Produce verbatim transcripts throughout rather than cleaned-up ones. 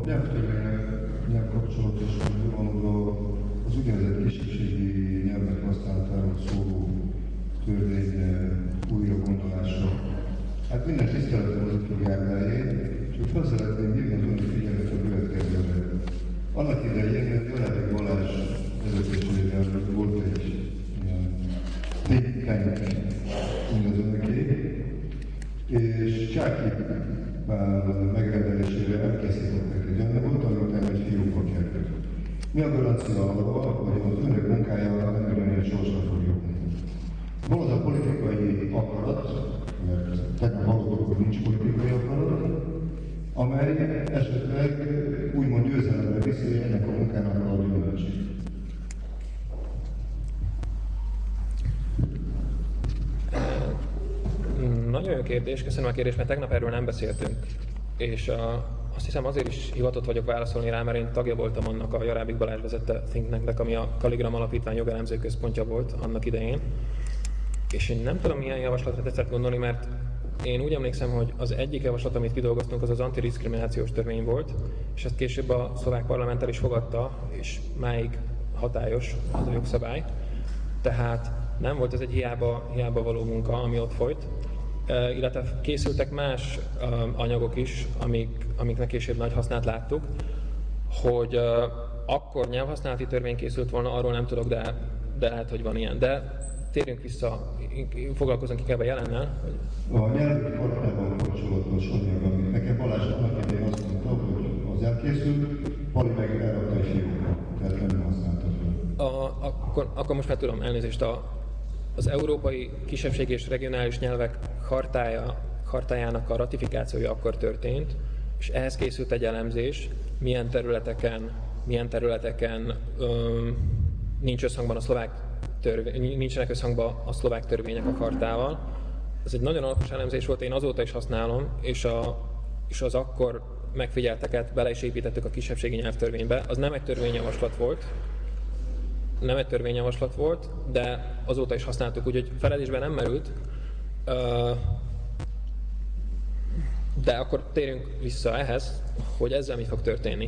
nyelvtörvényel kapcsolatos mondó az úgynevezett kisebbségi nyelvek használatáról szóló törvény újra gondolása. Hát minden tiszteletem az a elején, csak fel szeretném hívni az önök figyelmet a következőre. Annak idején Jorábik Balázs vezetésével volt egy think tank, mint az önöké, és Csáky Pál megrendelésére elkészítettek egy anyagot, amit egy fiókba került. Mi a garancia arra, hogy az önök munkája nem olyan sorsra fog jutni? Van az a politikai akarat, mert tegnap hallottuk, hogy nincs politikai akarat, amely esetleg úgymond győzelemre viszi ennek a munkának a gyümölcsét. Nagyon jó kérdés, köszönöm a kérdést, mert tegnap erről nem beszéltünk. És a, azt hiszem azért is hivatott vagyok válaszolni rá, mert én tagja voltam annak a Jorábik Balázs vezette think tanknek, ami a Kaligram Alapítvány jogelemző központja volt annak idején. És én nem tudom, milyen javaslatra tetszett gondolni, mert én úgy emlékszem, hogy az egyik javaslat, amit kidolgoztunk, az az antidiszkriminációs törvény volt, és ezt később a szlovák parlament el is fogadta, és máig hatályos az a jogszabály. Tehát nem volt ez egy hiába, hiába való munka, ami ott folyt, uh, illetve készültek más uh, anyagok is, amik, amiknek később nagy hasznát láttuk, hogy uh, akkor nyelvhasználati törvény készült volna, arról nem tudok, de, de lehet, hogy van ilyen. De térjünk vissza, foglalkozunk inkább a jelennel. Hogy... A nyelvi kartával kapcsolatos anyag, amit nekem Balázs annak idején azt mondta, hogy az elkészült, Pali meg elrakta egy fiókra, tehát nem használta fel. Akkor, akkor most már tudom, elnézést, a, az Európai Kisebbségi és Regionális Nyelvek Chartája, chartájának a ratifikációja akkor történt, és ehhez készült egy elemzés, milyen területeken, milyen területeken öm, nincs összhangban a szlovák törvény, nincsenek összhangban a szlovák törvények a chartával. Ez egy nagyon alapos elemzés volt, én azóta is használom, és, a, és az akkor megfigyelteket bele is építettük a kisebbségi nyelvtörvénybe. Az nem egy törvényjavaslat volt, nem egy törvényjavaslat volt, de azóta is használtuk, úgyhogy feledésben nem merült. De akkor térjünk vissza ehhez, hogy ezzel mi fog történni.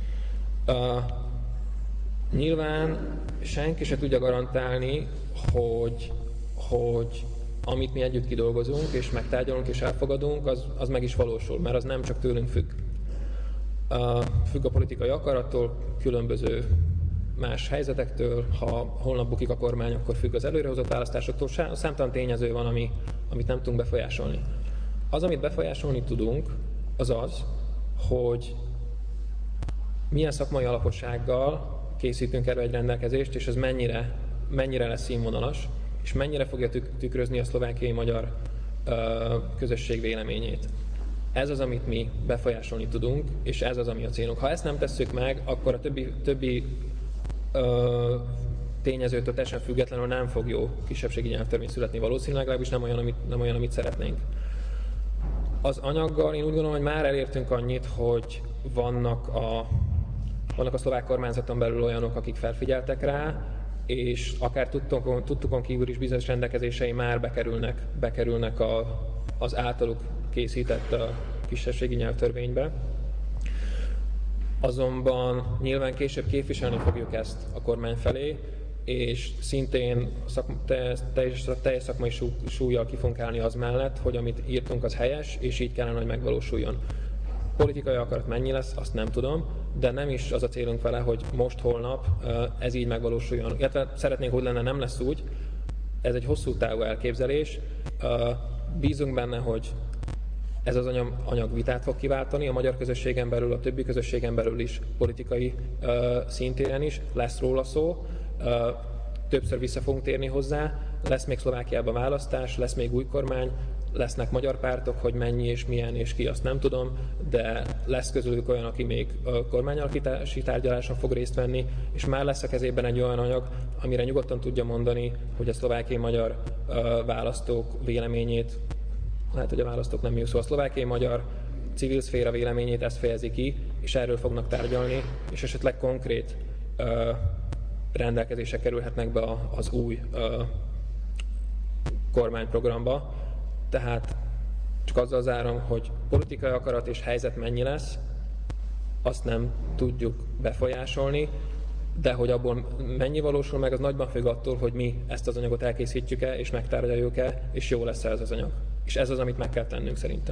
Nyilván senki se tudja garantálni, hogy, hogy amit mi együtt kidolgozunk, és megtárgyalunk, és elfogadunk, az, az meg is valósul, mert az nem csak tőlünk függ. Uh, függ a politikai akarattól, különböző más helyzetektől, ha holnap bukik a kormány, akkor függ az előrehozott választásoktól, számtalan tényező van, ami, amit nem tudunk befolyásolni. Az, amit befolyásolni tudunk, az az, hogy milyen szakmai alapossággal készítünk elő egy rendelkezést, és ez mennyire, mennyire lesz színvonalas, és mennyire fogja tükrözni a szlovákiai magyar ö, közösség véleményét. Ez az, amit mi befolyásolni tudunk, és ez az, ami a célunk. Ha ezt nem tesszük meg, akkor a többi, többi ö, tényezőtől teljesen függetlenül nem fog jó kisebbségi nyelvtörvény születni valószínűleg, legalábbis nem olyan, amit, nem olyan, amit szeretnénk. Az anyaggal én úgy gondolom, hogy már elértünk annyit, hogy vannak a, vannak a szlovák kormányzaton belül olyanok, akik felfigyeltek rá, és akár tudtukon, tudtukon kívül is bizonyos rendelkezései már bekerülnek, bekerülnek a, az általuk készített a kisebbségi nyelvtörvénybe. Azonban nyilván később képviselni fogjuk ezt a kormány felé, és szintén szak, teljes, teljes szakmai sú, súllyal ki fogunk állni az mellett, hogy amit írtunk, az helyes, és így kellene, hogy megvalósuljon. Politikai akarat mennyi lesz, azt nem tudom, de nem is az a célunk vele, hogy most, holnap ez így megvalósuljon. Illetve szeretnénk, hogy lenne, nem lesz úgy. Ez egy hosszú távú elképzelés. Bízunk benne, hogy ez az anyag vitát fog kiváltani a magyar közösségen belül, a többi közösségen belül is, politikai szintéren is. Lesz róla szó. Többször vissza fogunk térni hozzá. Lesz még Szlovákiában választás, lesz még új kormány, lesznek magyar pártok, hogy mennyi és milyen és ki, azt nem tudom, de lesz közülük olyan, aki még kormányalakítási tárgyaláson fog részt venni, és már lesz a kezében egy olyan anyag, amire nyugodtan tudja mondani, hogy a szlovákiai magyar választók véleményét, lehet, hogy a választók nem jó szó, a szlovákiai magyar civil szféra véleményét ezt fejezi ki, és erről fognak tárgyalni, és esetleg konkrét rendelkezések kerülhetnek be az új kormányprogramba. Tehát csak azzal zárom, hogy politikai akarat és helyzet mennyi lesz, azt nem tudjuk befolyásolni, de hogy abból mennyi valósul meg, az nagyban függ attól, hogy mi ezt az anyagot elkészítjük-e, és megtárgyaljuk-e, és jó lesz ez az anyag. És ez az, amit meg kell tennünk szerintem.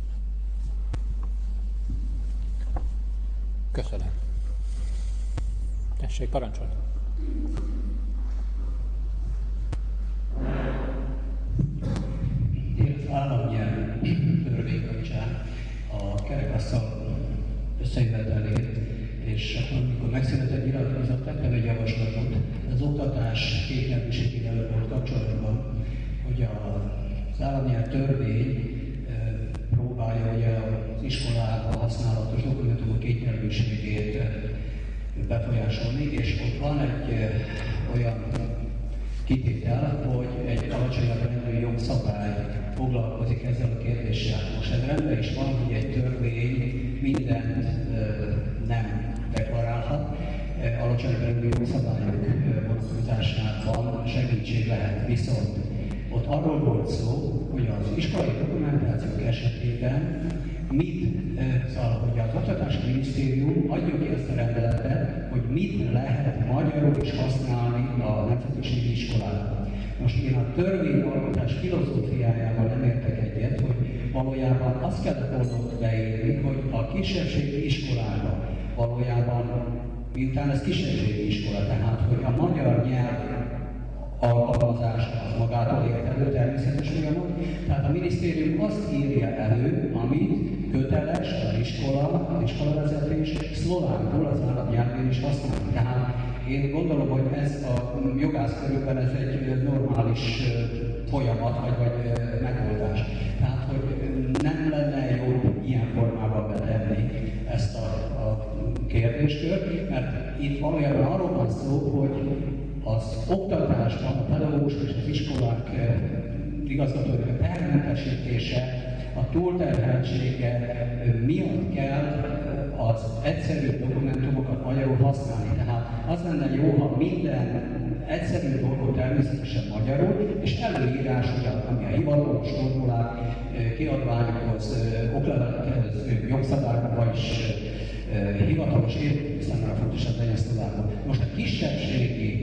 Köszönöm. Tessék, parancsolj! Én az államnyelv törvény kapcsán a kerekasztal összejövetelét, és amikor megszületett nyilatkozat, tettem egy javaslatot az oktatás kétnyelvűségével volt kapcsolatban, hogy az államnyelv törvény próbálja ugye az iskolában használatos dokumentumok kétnyelvűségét befolyásolni, és ott van egy olyan kitétel, hogy egy alacsonyabb rendű jogszabály foglalkozik ezzel a kérdéssel. Most ez rendben is van, hogy egy törvény mindent nem deklarálhat, alacsonyabb rendű jogszabályok vonatkozásában segítség lehet. Viszont ott arról volt szó, hogy az iskolai dokumentációk esetében mit, szóval, hogy az Oktatási Minisztérium adja ki ezt a rendeletet, hogy mit lehet magyarul is használni a nemzetiségi iskolában. Most én a törvényalkotás filozófiájával nem értek egyet, hogy valójában azt kellett volna beírni, hogy a kisebbségi iskolában valójában, miután ez kisebbségi iskola, tehát hogy a magyar nyelv alkalmazása az magától értető természetes folyamat. Tehát a minisztérium azt írja elő, amit köteles az iskola, az iskolavezetés szlovánul az államnyelvén is használni. Tehát én gondolom, hogy ez a jogászkörükben ez egy normális folyamat, vagy, vagy megoldás. Tehát, hogy nem lenne jó ilyen formában betenni ezt a, a kérdéskört, mert itt valójában arról van szó, hogy az oktatásban a pedagógusok és az iskolák igazgatóinak termentesítése, a túlterheltsége miatt kell az egyszerű dokumentumokat magyarul használni. Tehát az lenne jó, ha minden egyszerű dolgot természetesen magyarul, és előírás, ami a hivatalos formulák, kiadványokhoz, oklevelekhez, jogszabályokban is hivatalos ér, számára fontos az legyen szlovánul. Most a kisebbségi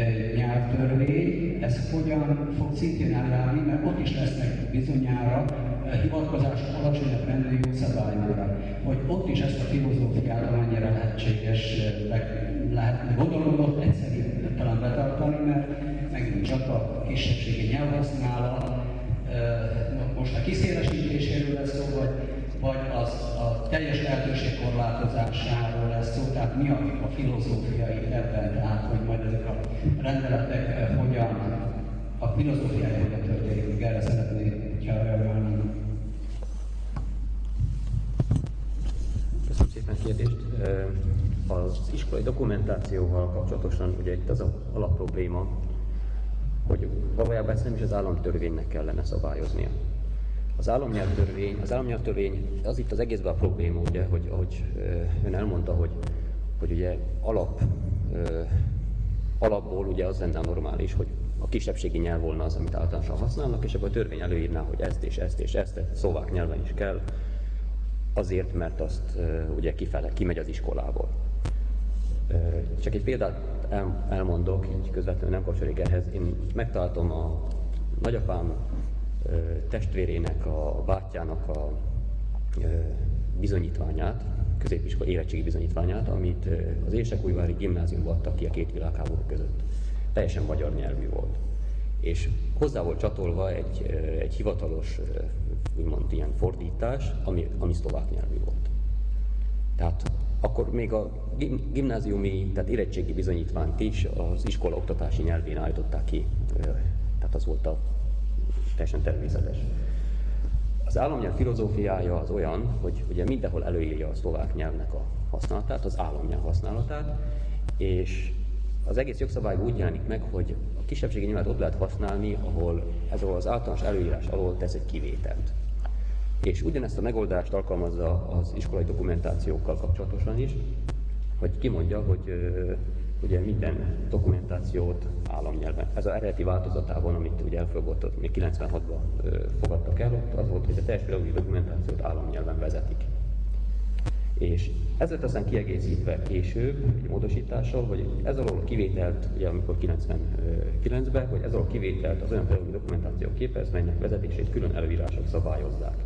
nyelvtörvény, ez hogyan fog szintén eljárni, mert ott is lesznek bizonyára hivatkozások alacsonyabb rendű jogszabályokra, hogy ott is ezt a filozófiát amennyire lehetséges lehetne. Gondolom, ott egyszerű talán betartani, mert megint csak a kisebbségi nyelvhasználat, most a kiszélesítéséről lesz szó, vagy, vagy az a teljes lehetőség korlátozásáról lesz szó, tehát mi a, a filozófiai ebben, tehát hogy majd ezek a rendeletek hogyan, a filozófiai hogyan történik, erre szeretnék, hogyha reagálni. Köszönöm szépen a kérdést. Az iskolai dokumentációval kapcsolatosan ugye itt az az alapprobléma, hogy valójában ezt nem is az államtörvénynek kellene szabályoznia. Az államnyelvtörvény, az államnyelvtörvény, az itt az egészben a probléma, ugye, hogy ahogy ön elmondta, hogy, hogy ugye alap, alapból ugye az lenne normális, hogy a kisebbségi nyelv volna az, amit általánosan használnak, és akkor a törvény előírná, hogy ezt és ezt és ezt, szlovák nyelven is kell, azért, mert azt ugye kifele, kimegy az iskolából. Csak egy példát el, elmondok, így közvetlenül nem kapcsolódik ehhez. Én megtaláltam a nagyapám testvérének, a bátyjának a bizonyítványát, középiskolai érettségi bizonyítványát, amit az Érsekújvári gimnáziumban adtak ki a két világháború között. Teljesen magyar nyelvű volt. És hozzá volt csatolva egy, egy hivatalos, úgymond ilyen fordítás, ami, ami szlovák nyelvű volt. Tehát akkor még a gimnáziumi, tehát érettségi bizonyítványt is az iskola oktatási nyelvén állították ki. Tehát az volt a teljesen természetes. Az államnyelv filozófiája az olyan, hogy ugye mindenhol előírja a szlovák nyelvnek a használatát, az államnyelv használatát, és az egész jogszabály úgy jelenik meg, hogy a kisebbségi nyelvet ott lehet használni, ahol ez az általános előírás alól tesz egy kivételt. És ugyanezt a megoldást alkalmazza az iskolai dokumentációkkal kapcsolatosan is, hogy kimondja, hogy ugye minden dokumentációt államnyelven. Ez az eredeti változatában, amit ugye elfogadott, még kilencvenhatban fogadtak el, ott az volt, hogy a teljes pedagógiai dokumentációt államnyelven vezetik. És ez lett aztán kiegészítve később, egy módosítással, hogy ez alól a kivételt, ugye amikor kilencvenkilencben, hogy ez alól a kivételt az olyan pedagógiai dokumentáció képez, melynek vezetését külön előírások szabályozzák.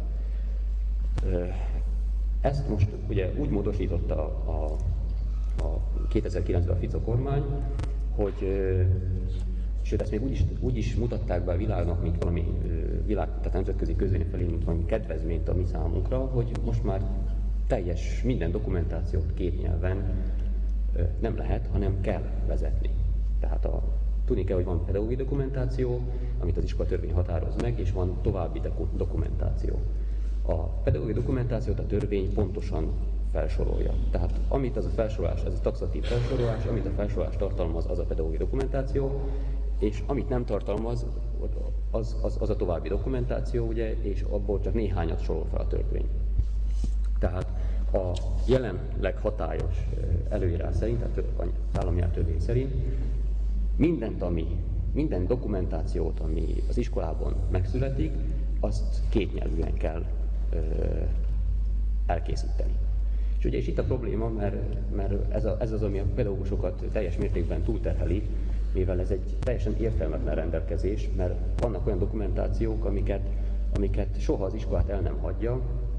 Ezt most ugye úgy módosította a, a kétezer-kilencben a Fico kormány, hogy sőt, ezt még úgy is, úgy is mutatták be a világnak, mint valami világ, tehát nemzetközi közvélemény felé, mint valami kedvezményt a mi számunkra, hogy most már teljes minden dokumentációt két nyelven nem lehet, hanem kell vezetni. Tehát a, tudni kell, hogy van pedagógiai dokumentáció, amit az iskolatörvény határoz meg, és van további dokumentáció. A pedagógiai dokumentációt a törvény pontosan felsorolja. Tehát amit az a felsorolás, ez a taxatív felsorolás, amit a felsorolás tartalmaz, az a pedagógiai dokumentáció, és amit nem tartalmaz, az, az, az a további dokumentáció, ugye, és abból csak néhányat sorol fel a törvény. Tehát a jelenleg hatályos előírás szerint, tehát az államnyelvtörvény szerint mindent, ami, minden dokumentációt, ami az iskolában megszületik, azt kétnyelvűen kell ö, elkészíteni. És ugye és itt a probléma, mert, mert ez, a, ez az, ami a pedagógusokat teljes mértékben túlterheli, mivel ez egy teljesen értelmetlen rendelkezés, mert vannak olyan dokumentációk, amiket, amiket soha az iskolát el nem hagyja,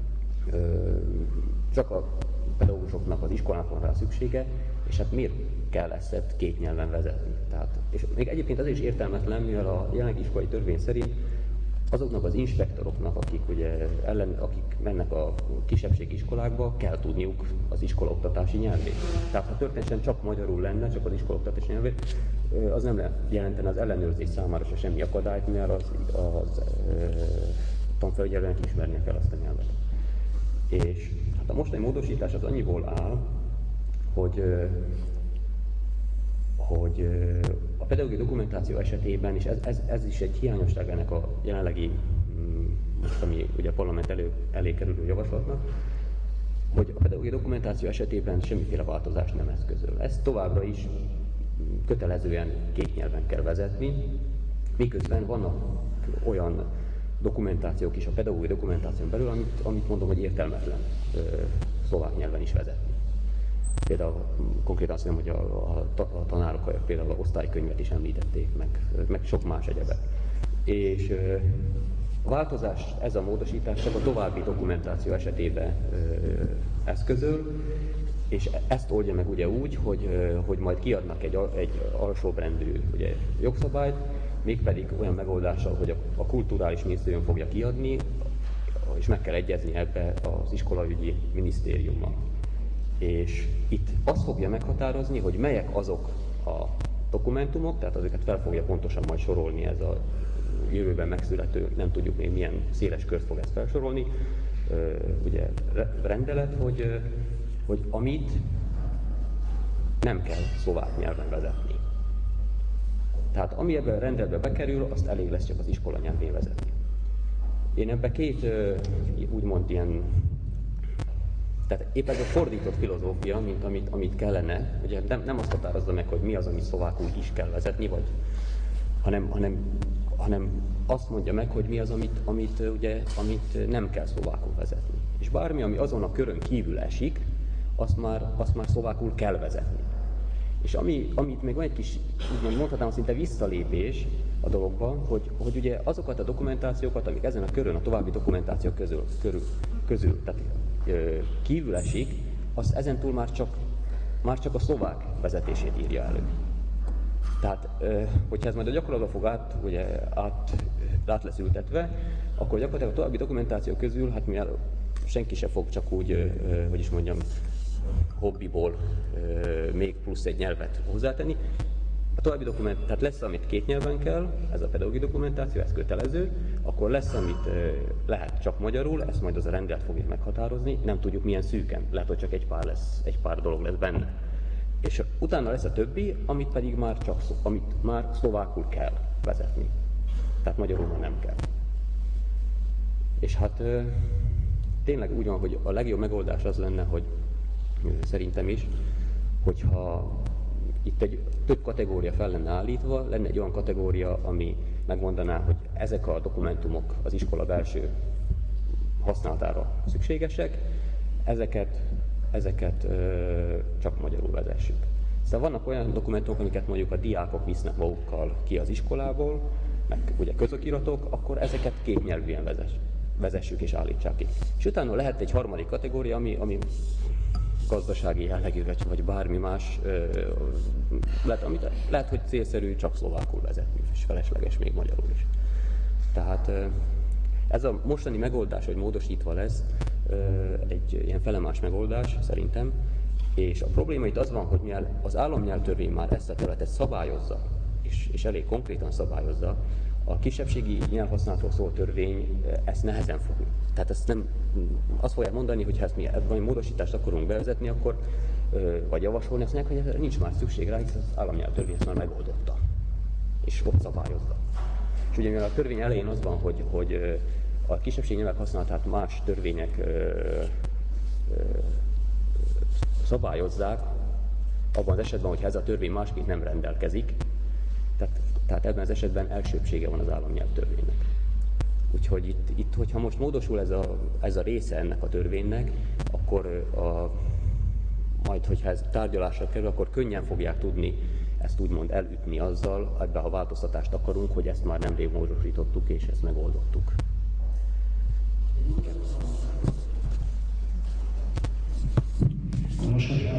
csak a pedagógusoknak, az iskolának van rá szüksége, és hát miért kell ezt két nyelven vezetni? Tehát, és még egyébként az is értelmetlen, mivel a jelenlegi iskolai törvény szerint azoknak az inspektoroknak, akik, ugye, ellen, akik mennek a kisebbségi iskolákba, kell tudniuk az iskolaoktatási nyelvét. Tehát ha történetesen csak magyarul lenne, csak az iskolaoktatási nyelvét, az nem jelentene az ellenőrzés számára se semmi akadályt, mivel az, az e, tanfelügyelőnek ismernie kell azt a nyelvet. És hát a mostani módosítás az annyiból áll, hogy, hogy a pedagógiai dokumentáció esetében, és ez, ez, ez is egy hiányosság ennek a jelenlegi, most ami ugye a parlament elő, elé kerülő javaslatnak, hogy a pedagógiai dokumentáció esetében semmiféle változás nem eszközöl. Ezt továbbra is kötelezően két nyelven kell vezetni, miközben vannak olyan dokumentációk is a pedagógiai dokumentáción belül, amit, amit mondom, hogy értelmetlen ö, szlovák nyelven is vezetni. Például konkrétan azt mondom, hogy a, a, a tanárok például az osztálykönyvet is említették, meg, meg sok más egyebet. És ö, a változás, ez a módosítás csak a további dokumentáció esetében ö, eszközöl, és ezt oldja meg ugye úgy, hogy, ö, hogy majd kiadnak egy, egy alsóbrendű ugye, jogszabályt, mégpedig olyan megoldással, hogy a, a kulturális minisztérium fogja kiadni, és meg kell egyezni ebbe az iskolaügyi minisztériummal. És itt azt fogja meghatározni, hogy melyek azok a dokumentumok, tehát azokat fel fogja pontosan majd sorolni ez a jövőben megszülető, nem tudjuk még milyen széles kört fog ezt felsorolni, ugye rendelet, hogy, hogy amit nem kell szlovák nyelven vezetni. Tehát ami ebben a rendeletbe bekerül, azt elég lesz csak az iskola nyelvén vezetni. Én ebben két úgymond ilyen, tehát épp ez a fordított filozófia, mint amit, amit kellene, ugye nem, nem azt határozza meg, hogy mi az, amit szlovákul is kell vezetni, vagy, hanem, hanem, hanem azt mondja meg, hogy mi az, amit, amit, ugye, amit nem kell szlovákul vezetni. És bármi, ami azon a körön kívül esik, azt már, azt már szlovákul kell vezetni. És ami, amit még van egy kis, úgy mondhatnám, szinte visszalépés a dologban, hogy, hogy ugye azokat a dokumentációkat, amik ezen a körön, a további dokumentációk közül, körül, közül tehát ö, kívül esik, az ezentúl már csak, már csak a szlovák vezetését írja elő. Tehát, ö, hogyha ez majd a gyakorlatban fog át, ugye, át, át lesz ültetve, akkor gyakorlatilag a további dokumentációk közül, hát mivel senki se fog csak úgy, ö, hogy is mondjam, hobbiból euh, még plusz egy nyelvet hozzátenni. A további dokument, tehát lesz, amit két nyelven kell, ez a pedagógiai dokumentáció, ez kötelező, akkor lesz, amit euh, lehet csak magyarul, ezt majd az a rendelet fogja meghatározni, nem tudjuk milyen szűken, lehet, hogy csak egy pár, lesz, egy pár dolog lesz benne. És utána lesz a többi, amit pedig már csak, amit már szlovákul kell vezetni. Tehát magyarul már nem kell. És hát euh, tényleg úgy van, hogy a legjobb megoldás az lenne, hogy szerintem is, hogyha itt egy több kategória fel lenne állítva, lenne egy olyan kategória, ami megmondaná, hogy ezek a dokumentumok az iskola belső használatára szükségesek, ezeket ezeket ö, csak magyarul vezessük. Szóval vannak olyan dokumentumok, amiket mondjuk a diákok visznek magukkal ki az iskolából, meg ugye közokiratok, akkor ezeket két nyelvűen vezess, vezessük és állítsák ki. És utána lehet egy harmadik kategória, ami, ami gazdasági jellegű, vagy bármi más, ö, lehet, amit, lehet, hogy célszerű csak szlovákul vezetni, és felesleges még magyarul is. Tehát ö, ez a mostani megoldás, hogy módosítva lesz, ö, egy ilyen felemás megoldás szerintem, és a probléma itt az van, hogy mivel az államnyelvtörvény már ezt a területet szabályozza, és, és elég konkrétan szabályozza, a kisebbségi nyelvhasználatról szóló törvény ezt nehezen fogja. Tehát ezt nem, azt fogják mondani, hogy ha ezt mi valami módosítást akarunk bevezetni, akkor, vagy javasolni, azt mondják, hogy nincs már szükség rá, hisz az államnyelvtörvény ezt már megoldotta, és ott szabályozza. És ugye mivel a törvény elején az van, hogy, hogy a kisebbségi nyelvek használatát más törvények ö, ö, szabályozzák, abban az esetben, hogyha ez a törvény másképp nem rendelkezik, tehát, tehát ebben az esetben elsőbbsége van az államnyelvtörvénynek. Úgyhogy itt, itt, hogyha most módosul ez a, ez a része ennek a törvénynek, akkor a, majd, hogyha ez tárgyalásra kerül, akkor könnyen fogják tudni ezt úgymond elütni azzal, ebbe ha változtatást akarunk, hogy ezt már nemrég módosítottuk és ezt megoldottuk. Most, hogyha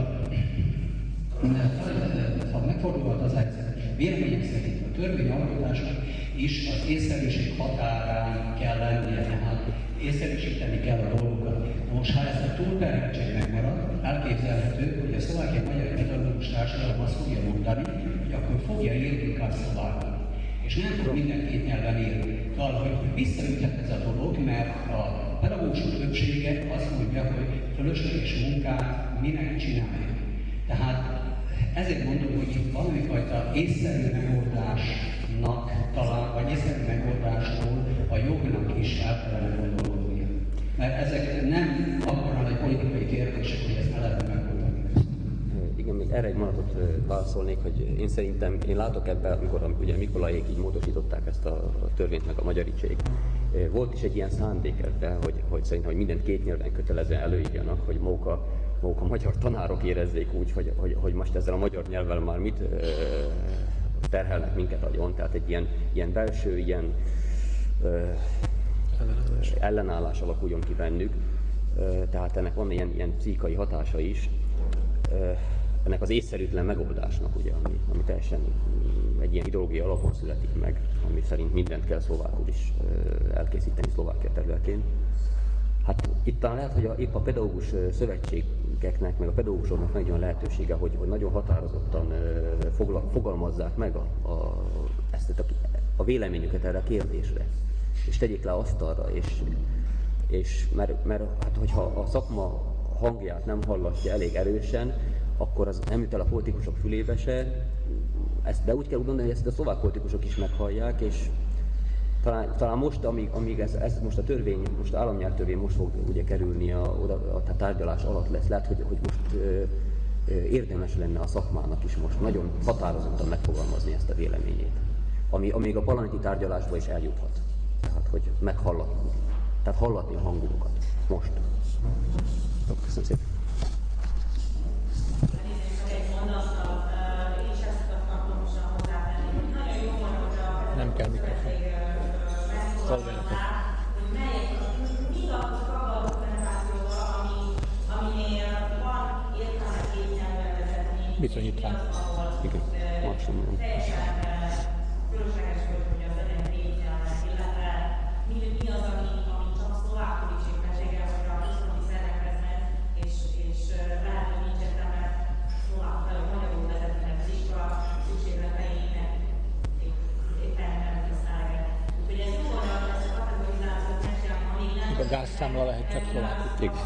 ha megfordulhat az helyzet, véleményem szerint a törvény alkotásnak is az észszerűség határán kell lennie, tehát észszerűsíteni kell a dolgokat. Most, ha ez a túlterheltség megmarad, elképzelhető, hogy a szlovákiai magyar pedagógus társadalom azt fogja mondani, hogy akkor fogja írni inkább szlovákul. És nem fog minden két nyelven írni. Tehát, hogy visszaüthet ez a dolog, mert a pedagógusok többsége azt mondja, hogy fölösleges munkát minek csináljuk. Tehát ezért mondom, hogy itt valamifajta észszerű megoldásnak talán, vagy észszerű megoldásról a jognak is el kellene gondolnia. Mert ezek nem akkor nagy politikai kérdések, hogy ezt ne lehet megoldani. Igen, még erre egy mondatot válaszolnék, hogy én szerintem, én látok ebben, amikor ugye Mikolajék így módosították ezt a törvényt, meg a magyarítség, volt is egy ilyen szándék ebben, hogy, hogy szerintem, hogy mindent két nyelven kötelezően előírjanak, hogy maguk a, maguk a magyar tanárok érezzék úgy, hogy, hogy, hogy most ezzel a magyar nyelvvel már mit ö, terhelnek minket agyon, tehát egy ilyen, ilyen belső, ilyen ö, ellenállás. ellenállás alakuljon ki bennük, ö, tehát ennek van ilyen, ilyen pszichai hatása is, ö, ennek az észszerűtlen megoldásnak, ugye, ami, ami teljesen egy ilyen ideológia alapon születik meg, ami szerint mindent kell szlovákul is elkészíteni Szlovákia területén. Hát itt talán lehet, hogy a, épp a pedagógus szövetségeknek, meg a pedagógusoknak nagyon olyan lehetősége, hogy, hogy nagyon határozottan fogla, fogalmazzák meg a, a, ezt a, a véleményüket erre a kérdésre, és tegyék le asztalra, és, és mert, mert hát, hogyha a szakma hangját nem hallatja elég erősen, akkor az nem jut el a politikusok fülébe se, ezt, de úgy kell gondolni, hogy ezt a szlovák politikusok is meghallják, és talán, talán most, amíg, amíg ez, ez most a törvény, most az államnyelvtörvény most fog ugye kerülni a, oda, a tárgyalás alatt lesz, lehet, hogy, hogy most ö, ö, érdemes lenne a szakmának is most nagyon határozottan megfogalmazni ezt a véleményét, ami, amíg a parlamenti tárgyalásba is eljuthat, tehát hogy meghallatni, tehát hallatni a hangunkat most. Köszönöm szépen. Nem kell mikrofon. Szolgáljatok. Bizonyítvány. Igen, maximum. A gázszámla lehet csak szlovákul. Igen.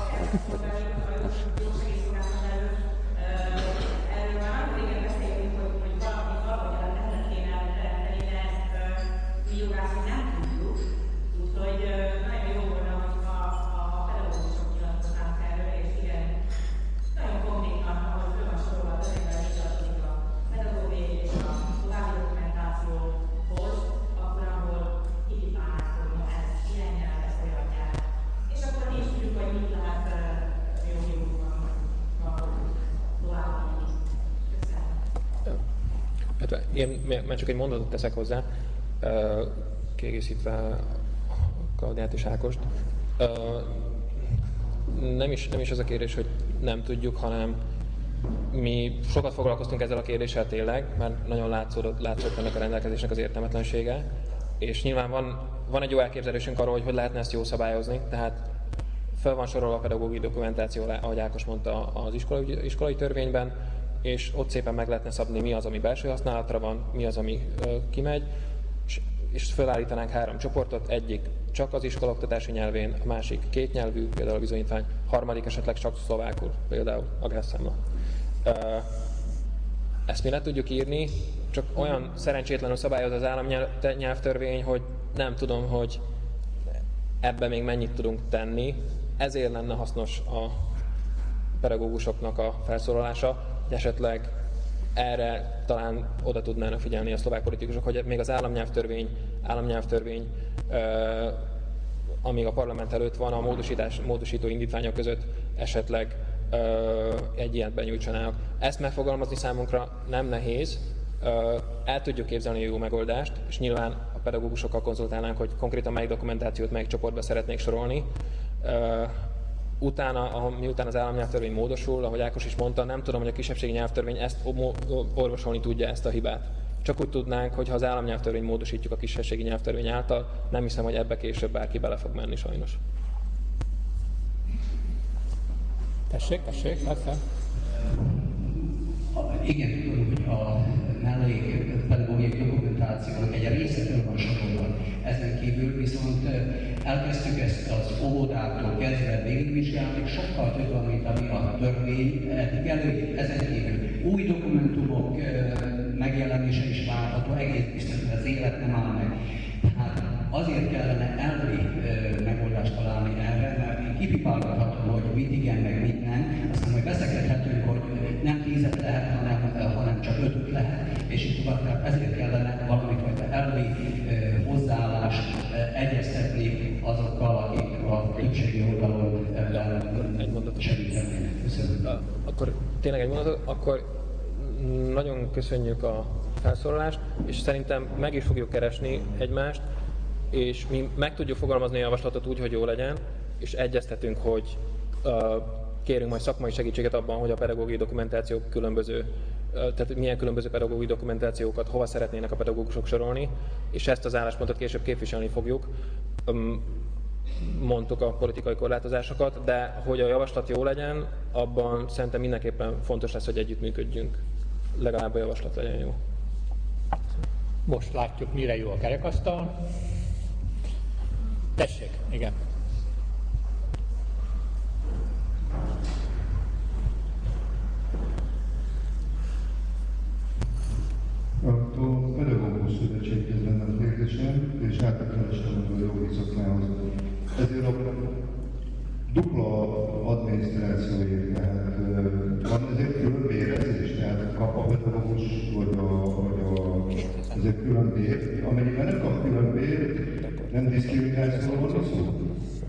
én már csak egy mondatot teszek hozzá, kiegészítve Klaudiát és Ákost. Nem is, nem is az a kérdés, hogy nem tudjuk, hanem mi sokat foglalkoztunk ezzel a kérdéssel tényleg, mert nagyon látszott, látszott ennek a rendelkezésnek az értelmetlensége, és nyilván van, van egy jó elképzelésünk arról, hogy hogy lehetne ezt jó szabályozni, tehát fel van sorolva a pedagógiai dokumentáció, ahogy Ákos mondta, az iskolai, iskolai törvényben, és ott szépen meg lehetne szabni, mi az, ami belső használatra van, mi az, ami ö, kimegy, és, és felállítanánk három csoportot, egyik csak az iskolaoktatási nyelvén, a másik két nyelvű, például a bizonyítvány, harmadik esetleg csak szlovákul, például a gázszámla. Ezt mi le tudjuk írni, csak olyan szerencsétlenül szabályoz az államnyelvtörvény, hogy nem tudom, hogy ebben még mennyit tudunk tenni. Ezért lenne hasznos a pedagógusoknak a felszólalása, hogy esetleg erre talán oda tudnának figyelni a szlovák politikusok, hogy még az államnyelvtörvény, államnyelvtörvény amíg a parlament előtt van, a módosítás, módosító indítványok között esetleg ö, egy ilyet benyújtsanának. Ezt megfogalmazni számunkra nem nehéz, ö, el tudjuk képzelni a jó megoldást, és nyilván a pedagógusokkal konzultálnánk, hogy konkrétan melyik dokumentációt melyik csoportba szeretnék sorolni. Ö, utána, a, miután az államnyelvtörvény módosul, ahogy Ákos is mondta, nem tudom, hogy a kisebbségi nyelvtörvény ezt orvosolni tudja, ezt a hibát. Csak úgy tudnánk, hogy ha az államnyelvtörvény módosítjuk a kisebbségi nyelvtörvény által, nem hiszem, hogy ebbe később bárki bele fog menni sajnos. Tessék, tessék, persze. Igen, tudom, hogy a mellék pedagógiai dokumentációnak egy részéről van sorolva. Ezen kívül viszont elkezdtük ezt az óvodától kezdve végigvizsgálni, sokkal több van, mint ami a törvény eddig előírt. Ezen kívül új dokumentumok megjelenése is várható, egész biztos, hogy az élet nem áll meg. Tehát azért kellene elvi megoldást találni erre, mert én kipipálgathatom, hogy mit igen, meg mit nem, aztán majd veszekedhetünk, hogy nem tízet lehet, hanem, hanem csak ötöt lehet, és így tovább. Tehát ezért kellene valamifajta elvi hozzáállást egyeztetni azokkal, akik a többségi oldalon ebben segítenének. Köszönöm. Akkor tényleg egy mondatot, akkor nagyon köszönjük a felszólalást, és szerintem meg is fogjuk keresni egymást, és mi meg tudjuk fogalmazni a javaslatot úgy, hogy jó legyen, és egyeztetünk, hogy uh, kérünk majd szakmai segítséget abban, hogy a pedagógiai dokumentációk különböző, uh, tehát milyen különböző pedagógiai dokumentációkat hova szeretnének a pedagógusok sorolni, és ezt az álláspontot később képviselni fogjuk. Um, mondtuk a politikai korlátozásokat, de hogy a javaslat jó legyen, abban szerintem mindenképpen fontos lesz, hogy együttműködjünk. Legalább a javaslat legyen jó. Most látjuk, mire jó a kerekasztal. Tessék, igen. A pedagógus szövetséghez lenne a kérdésem, és átkerestem a jogi szakmához. Ezért a dupla adminisztrációért, tehát van ezért külön bérezés, tehát kap a pedagógus, vagy a, vagy a ezért külön bér. Amennyiben nem kap külön bér, nem diszkriminációról van szó.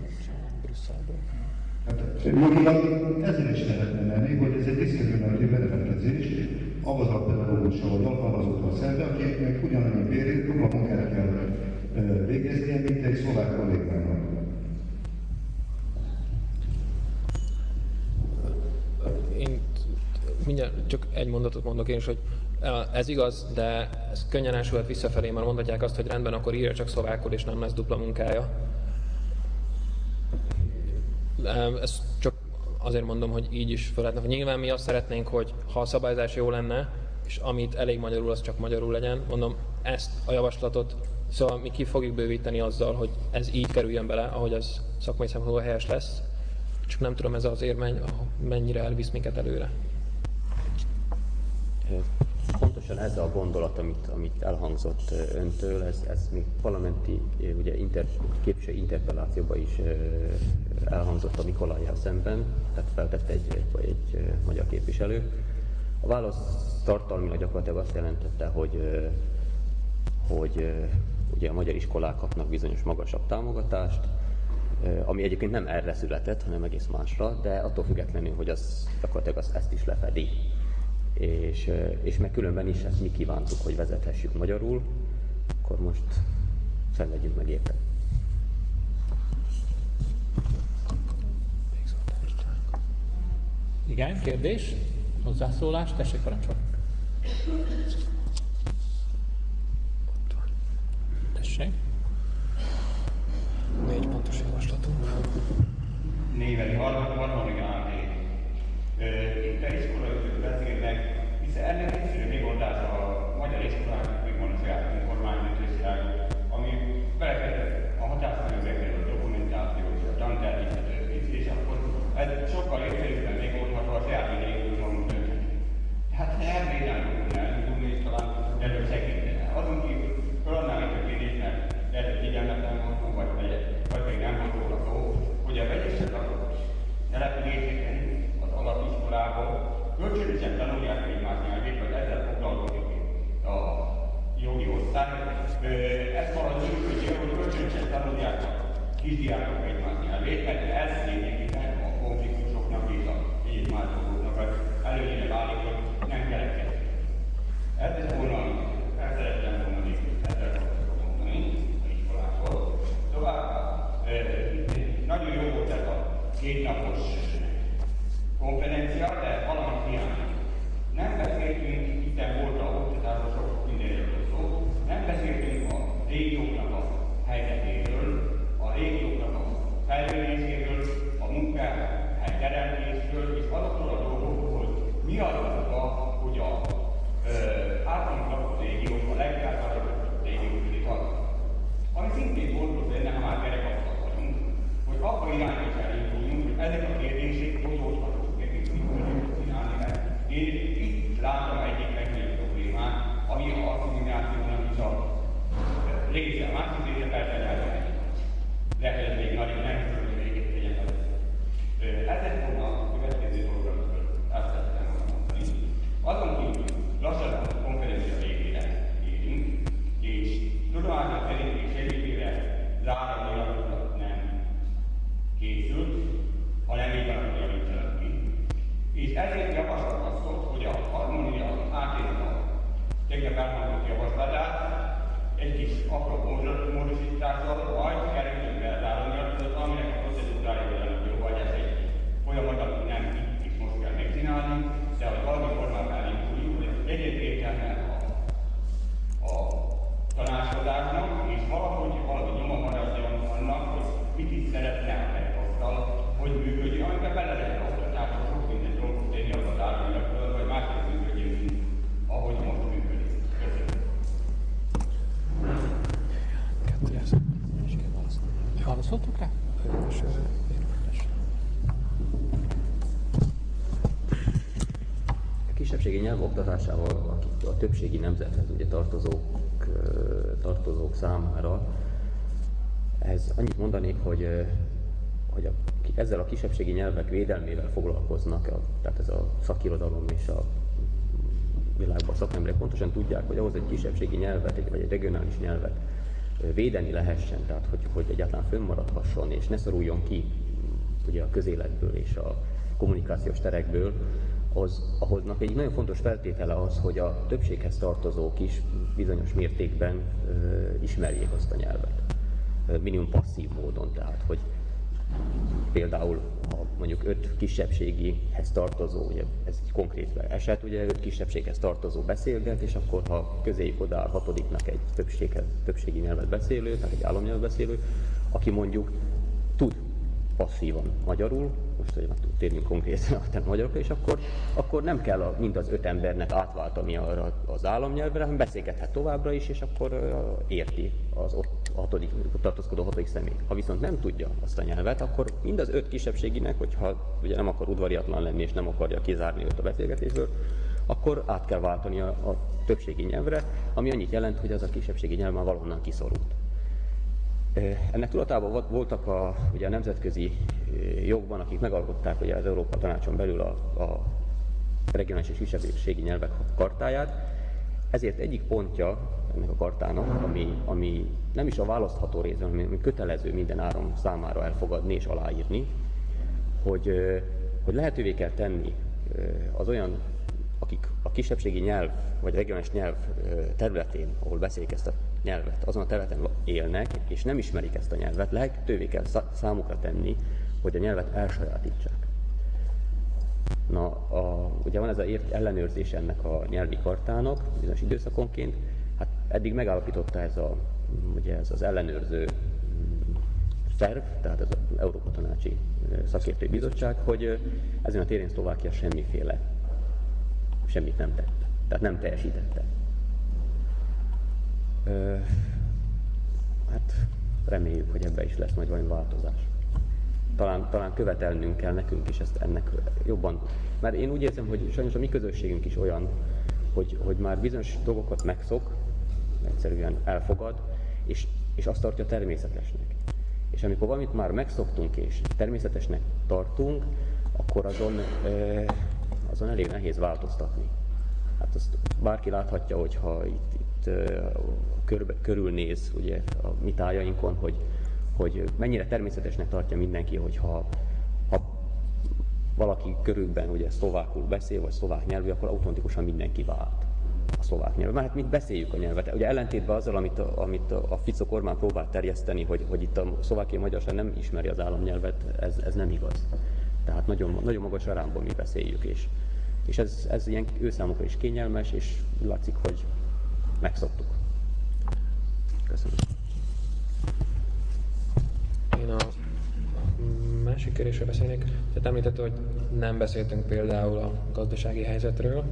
Hát, jogilag ezzel is lehetne menni, hogy ez egy diszkriminatív rendelkezés, ahhoz a pedagógussal alkalmazottan szemben, akik meg ugyanannyi bérét, dupla munkát kell végeznie, mint egy szlovák kollégának. Én mindjárt csak egy mondatot mondok én is, hogy ez igaz, de ez könnyen elsülhet visszafelé, mert mondhatják azt, hogy rendben, akkor írja csak szlovákul, és nem lesz dupla munkája. Ezt csak azért mondom, hogy így is fel lehetne. Nyilván mi azt szeretnénk, hogy ha a szabályozás jó lenne, és amit elég magyarul, az csak magyarul legyen. Mondom, ezt a javaslatot, szóval mi ki fogjuk bővíteni azzal, hogy ez így kerüljön bele, ahogy az szakmai szempontból helyes lesz. Csak nem tudom, ez az érmény mennyire elvisz minket előre. Pontosan ez a gondolat, amit, amit elhangzott öntől, ez, ez még parlamenti ugye, inter, képviselő interpellációban is elhangzott a Mikolajjal szemben, tehát feltette egy, egy, egy magyar képviselő. A válasz tartalmilag gyakorlatilag azt jelentette, hogy, hogy ugye a magyar iskolák kapnak bizonyos magasabb támogatást, ami egyébként nem erre született, hanem egész másra, de attól függetlenül, hogy az gyakorlatilag az, ezt is lefedi. és, és meg különben is ezt mi kívántuk, hogy vezethessük magyarul, akkor most szenvedjünk meg éppen. Igen, kérdés? Hozzászólás? Tessék, parancsolni. Tessék. Négy pontos javaslatunk. Néveli harmadik Árné. Itt a iskolaügyről beszélnek, hiszen ennek egyszerű megoldása a magyar iskolának, megvan a saját önkormányzatosság, ami belekezd a hatástanövekkel, a dokumentációt, a tantervet, és akkor ez sokkal egyszerűbben megoldható a saját idejéből magunk dönteni. Hát ha elmélyedünk elindulni, és talán erről segítene. Azon kívül föladnám itt a kérdést, mert erre figyelmetlen van, vagy vagy pedig nem van róla szó, hogy a vegyesek lakos településeken, az alapiskolában kölcsönösen tanulják egymás nyelvét, vagy ezzel foglalkozik a jogi osztály. Ez valahogy működik, hogy kölcsönösen tanulják a kisdiákok egymás nyelvét, mert ez lényegében a konfliktusoknak és a egyéb más dolgoknak az előnyére válik, hogy nem keletkezik. Ez volna, el szeretném mondani, ezzel kapcsolatban mondani az iskolásról. Továbbá, nagyon jó volt ez a kétnapos konferencia, de valamit hiányzik. Nem beszéltünk, hiszen volt a oktatásról sok mindenről szó, nem beszéltünk a régióknak a helyzetéről, a régióknak a fejlődéséről, a munkahely teremtésről, és azokról a dolgokról, hogy mi az oka, hogy a általunk lakott régiók a legáltalában régiók közé tartanak. Ami szintén fontos lenne, ha már gyerekaptak vagyunk, hogy abba irányba kell induljunk, hogy ezek a kérdések oldódhatók nekünk, mit tudjuk csinálni, mert én itt látom egyik legnagyobb problémát, ami a asszimilációnak is a része. A másik része persze nyelven. Lehet, hogy ez még nagyon nem tudom, hogy még itt legyen az. Ezek volna a következő dolgok, amit azt szeretném mondani. Azon kívül lassan a konferencia végére érünk, és tudományos szerint és segítségére záradólag nem készült, hanem így van, hogy javítsanak ki. És ezért javaslom azt, hogy a harmónia átérnek a tegnap elmondott javaslatát egy kis apró módosítással, majd kerülünk elzárulni, aminek a procedúrája olyan jó, vagy ez egy folyamat, amit nem itt is most kell megcsinálni, de hogy valami formában elinduljuk, hogy egyetértelme a, a tanácskozásnak, és valahogy valami nyoma maradjon annak, hogy mit is szeretne a megtasztal, hogy működjön, amikor bele lehet oktatásra sok minden dolgot tenni az az államiakról, vagy másképp működjön, mint ahogy most működik. Köszönöm. Válaszoltuk rá? A kisebbségi nyelv oktatásával a, a többségi nemzethez ugye tartozók, tartozók számára ez annyit mondanék, hogy, hogy a, akik ezzel a kisebbségi nyelvek védelmével foglalkoznak, a, tehát ez a szakirodalom és a világban a szakemberek pontosan tudják, hogy ahhoz egy kisebbségi nyelvet, vagy egy regionális nyelvet védeni lehessen, tehát hogy, hogy egyáltalán fönnmaradhasson, és ne szoruljon ki ugye a közéletből és a kommunikációs terekből, az, ahhoznak egy nagyon fontos feltétele az, hogy a többséghez tartozók is bizonyos mértékben ö, ismerjék azt a nyelvet. Minimum passzív módon, tehát hogy például ha mondjuk öt kisebbségihez tartozó, ugye ez egy konkrét eset, ugye öt kisebbséghez tartozó beszélget, és akkor ha közéjük odáll hatodiknak egy többségi nyelvet beszélő, tehát egy államnyelvet beszélő, aki mondjuk tud passzívan magyarul, most hogy meg tud térni konkrétan a magyarokra, és akkor, akkor nem kell a, mind az öt embernek átváltani arra az államnyelvre, hanem beszélgethet továbbra is, és akkor uh, érti az ott a hatodik, tartózkodó hatodik személy. Ha viszont nem tudja azt a nyelvet, akkor mind az öt kisebbséginek, hogyha ugye nem akar udvariatlan lenni, és nem akarja kizárni őt a beszélgetésből, akkor át kell váltani a, a többségi nyelvre, ami annyit jelent, hogy az a kisebbségi nyelv már valahonnan kiszorult. Ennek tudatában voltak a, ugye a nemzetközi jogban, akik megalkották ugye az Európa Tanácson belül a, a regionális és kisebbségi nyelvek kartáját. Ezért egyik pontja ennek a kartának, ami, ami nem is a választható rész, hanem ami kötelező minden áron számára elfogadni és aláírni, hogy, hogy lehetővé kell tenni az olyan, akik a kisebbségi nyelv vagy regionális nyelv területén, ahol beszélik ezt a nyelvet, azon a területen élnek, és nem ismerik ezt a nyelvet, lehetővé kell számukra tenni, hogy a nyelvet elsajátítsák. Na, a, ugye van ez az ellenőrzés ennek a nyelvi kartának bizonyos időszakonként, hát eddig megállapította ez, a, ugye ez az ellenőrző szerv, tehát ez az Európa Tanácsi Szakértői Bizottság, hogy ezen a téren Szlovákia semmiféle, semmit nem tett, tehát nem teljesítette. Ö, hát reméljük, hogy ebben is lesz majd valami változás. Talán, talán követelnünk kell nekünk is ezt ennek jobban. Mert én úgy érzem, hogy sajnos a mi közösségünk is olyan, hogy, hogy már bizonyos dolgokat megszok, egyszerűen elfogad, és, és azt tartja természetesnek. És amikor valamit már megszoktunk és természetesnek tartunk, akkor azon, eh, azon elég nehéz változtatni. Hát azt bárki láthatja, hogyha itt, itt eh, körbe, körülnéz ugye, a mi tájainkon, hogy, hogy mennyire természetesnek tartja mindenki, hogyha ha valaki körülben ugye szlovákul beszél, vagy szlovák nyelvű, akkor automatikusan mindenki vált a szlovák nyelvű. Mert hát mi beszéljük a nyelvet. Ugye ellentétben azzal, amit a, amit a Fico kormány próbál terjeszteni, hogy, hogy itt a szlovákiai magyarság nem ismeri az államnyelvet, ez, ez nem igaz. Tehát nagyon, nagyon magas arányban mi beszéljük, és, és ez, ez ilyen ő számukra is kényelmes, és látszik, hogy megszoktuk. Köszönöm. Én a másik kérdésre beszélnék. Tehát említette, hogy nem beszéltünk például a gazdasági helyzetről.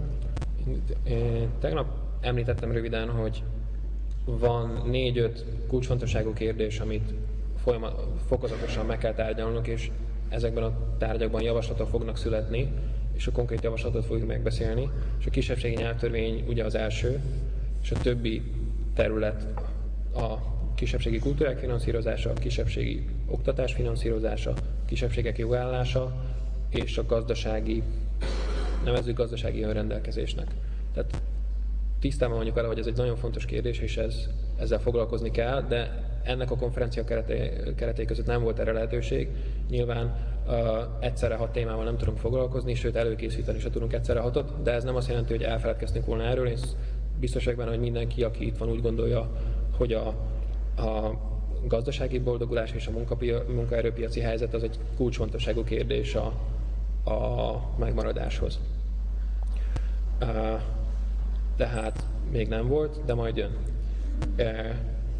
Én tegnap említettem röviden, hogy van négy-öt kulcsfontosságú kérdés, amit folyamat, fokozatosan meg kell tárgyalnunk, és ezekben a tárgyakban javaslatok fognak születni, és a konkrét javaslatot fogjuk megbeszélni. És a kisebbségi nyelvtörvény ugye az első, és a többi terület a kisebbségi kultúrák finanszírozása, a kisebbségi oktatás finanszírozása, a kisebbségek jogállása és a gazdasági, nevezzük gazdasági önrendelkezésnek. Tehát tisztában vagyunk vele, hogy ez egy nagyon fontos kérdés, és ez, ezzel foglalkozni kell, de ennek a konferencia keretei, keretei között nem volt erre lehetőség. Nyilván uh, egyszerre hat témával nem tudunk foglalkozni, sőt előkészíteni se tudunk egyszerre hatot, de ez nem azt jelenti, hogy elfeledkeztünk volna erről. Én biztos vagyok benne, hogy mindenki, aki itt van, úgy gondolja, hogy a, a gazdasági boldogulás és a munkaerőpiaci helyzet az egy kulcsfontosságú kérdés a, a megmaradáshoz. Uh, tehát még nem volt, de majd jön. Uh,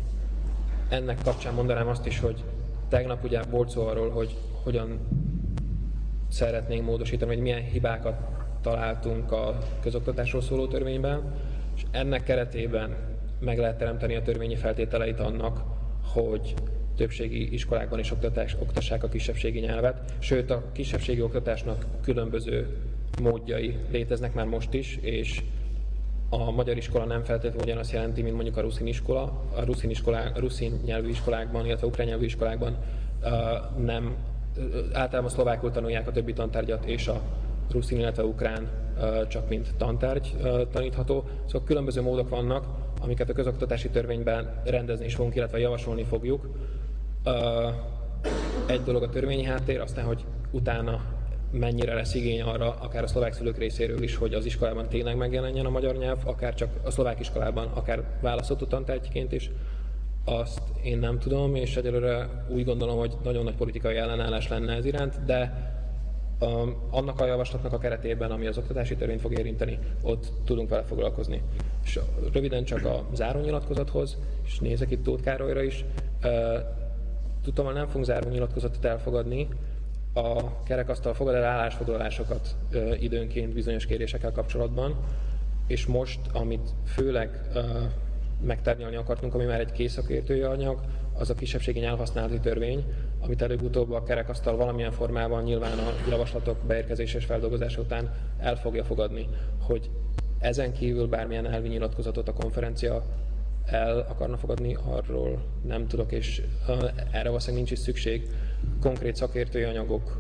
ennek kapcsán mondanám azt is, hogy tegnap ugye volt szó arról, hogy hogyan szeretnénk módosítani, hogy milyen hibákat találtunk a közoktatásról szóló törvényben, és ennek keretében meg lehet teremteni a törvényi feltételeit annak, hogy többségi iskolákban is oktatás, oktassák a kisebbségi nyelvet, sőt a kisebbségi oktatásnak különböző módjai léteznek már most is, és a magyar iskola nem feltétlenül ugyanazt jelenti, mint mondjuk a ruszin iskola. A ruszin, iskolá, a ruszin nyelvű iskolákban, illetve ukrán nyelvű iskolákban uh, nem, uh, általában szlovákul tanulják a többi tantárgyat, és a ruszin, illetve ukrán uh, csak mint tantárgy uh, tanítható. Szóval különböző módok vannak, amiket a közoktatási törvényben rendezni is fogunk, illetve javasolni fogjuk. Uh, egy dolog a törvényi háttér, aztán, hogy utána mennyire lesz igény arra, akár a szlovák szülők részéről is, hogy az iskolában tényleg megjelenjen a magyar nyelv, akár csak a szlovák iskolában, akár választott tantárgyként is. Azt én nem tudom, és egyelőre úgy gondolom, hogy nagyon nagy politikai ellenállás lenne ez iránt, de um, annak a javaslatnak a keretében, ami az oktatási törvényt fog érinteni, ott tudunk vele foglalkozni. És röviden csak a zárónyilatkozathoz, és nézek itt Tóth Károlyra is, uh, tudtam, hogy nem fogunk zárónyilatkozatot elfogadni, a kerekasztal fogad el állásfoglalásokat ö, időnként bizonyos kérdésekkel kapcsolatban, és most, amit főleg ö, megtárgyalni akartunk, ami már egy kész szakértői anyag, az a kisebbségi nyelvhasználati törvény, amit előbb-utóbb a kerekasztal valamilyen formában nyilván a javaslatok beérkezése és feldolgozása után el fogja fogadni, hogy ezen kívül bármilyen elvi nyilatkozatot a konferencia el akarna fogadni, arról nem tudok, és uh, erre valószínűleg nincs is szükség. Konkrét szakértői anyagokat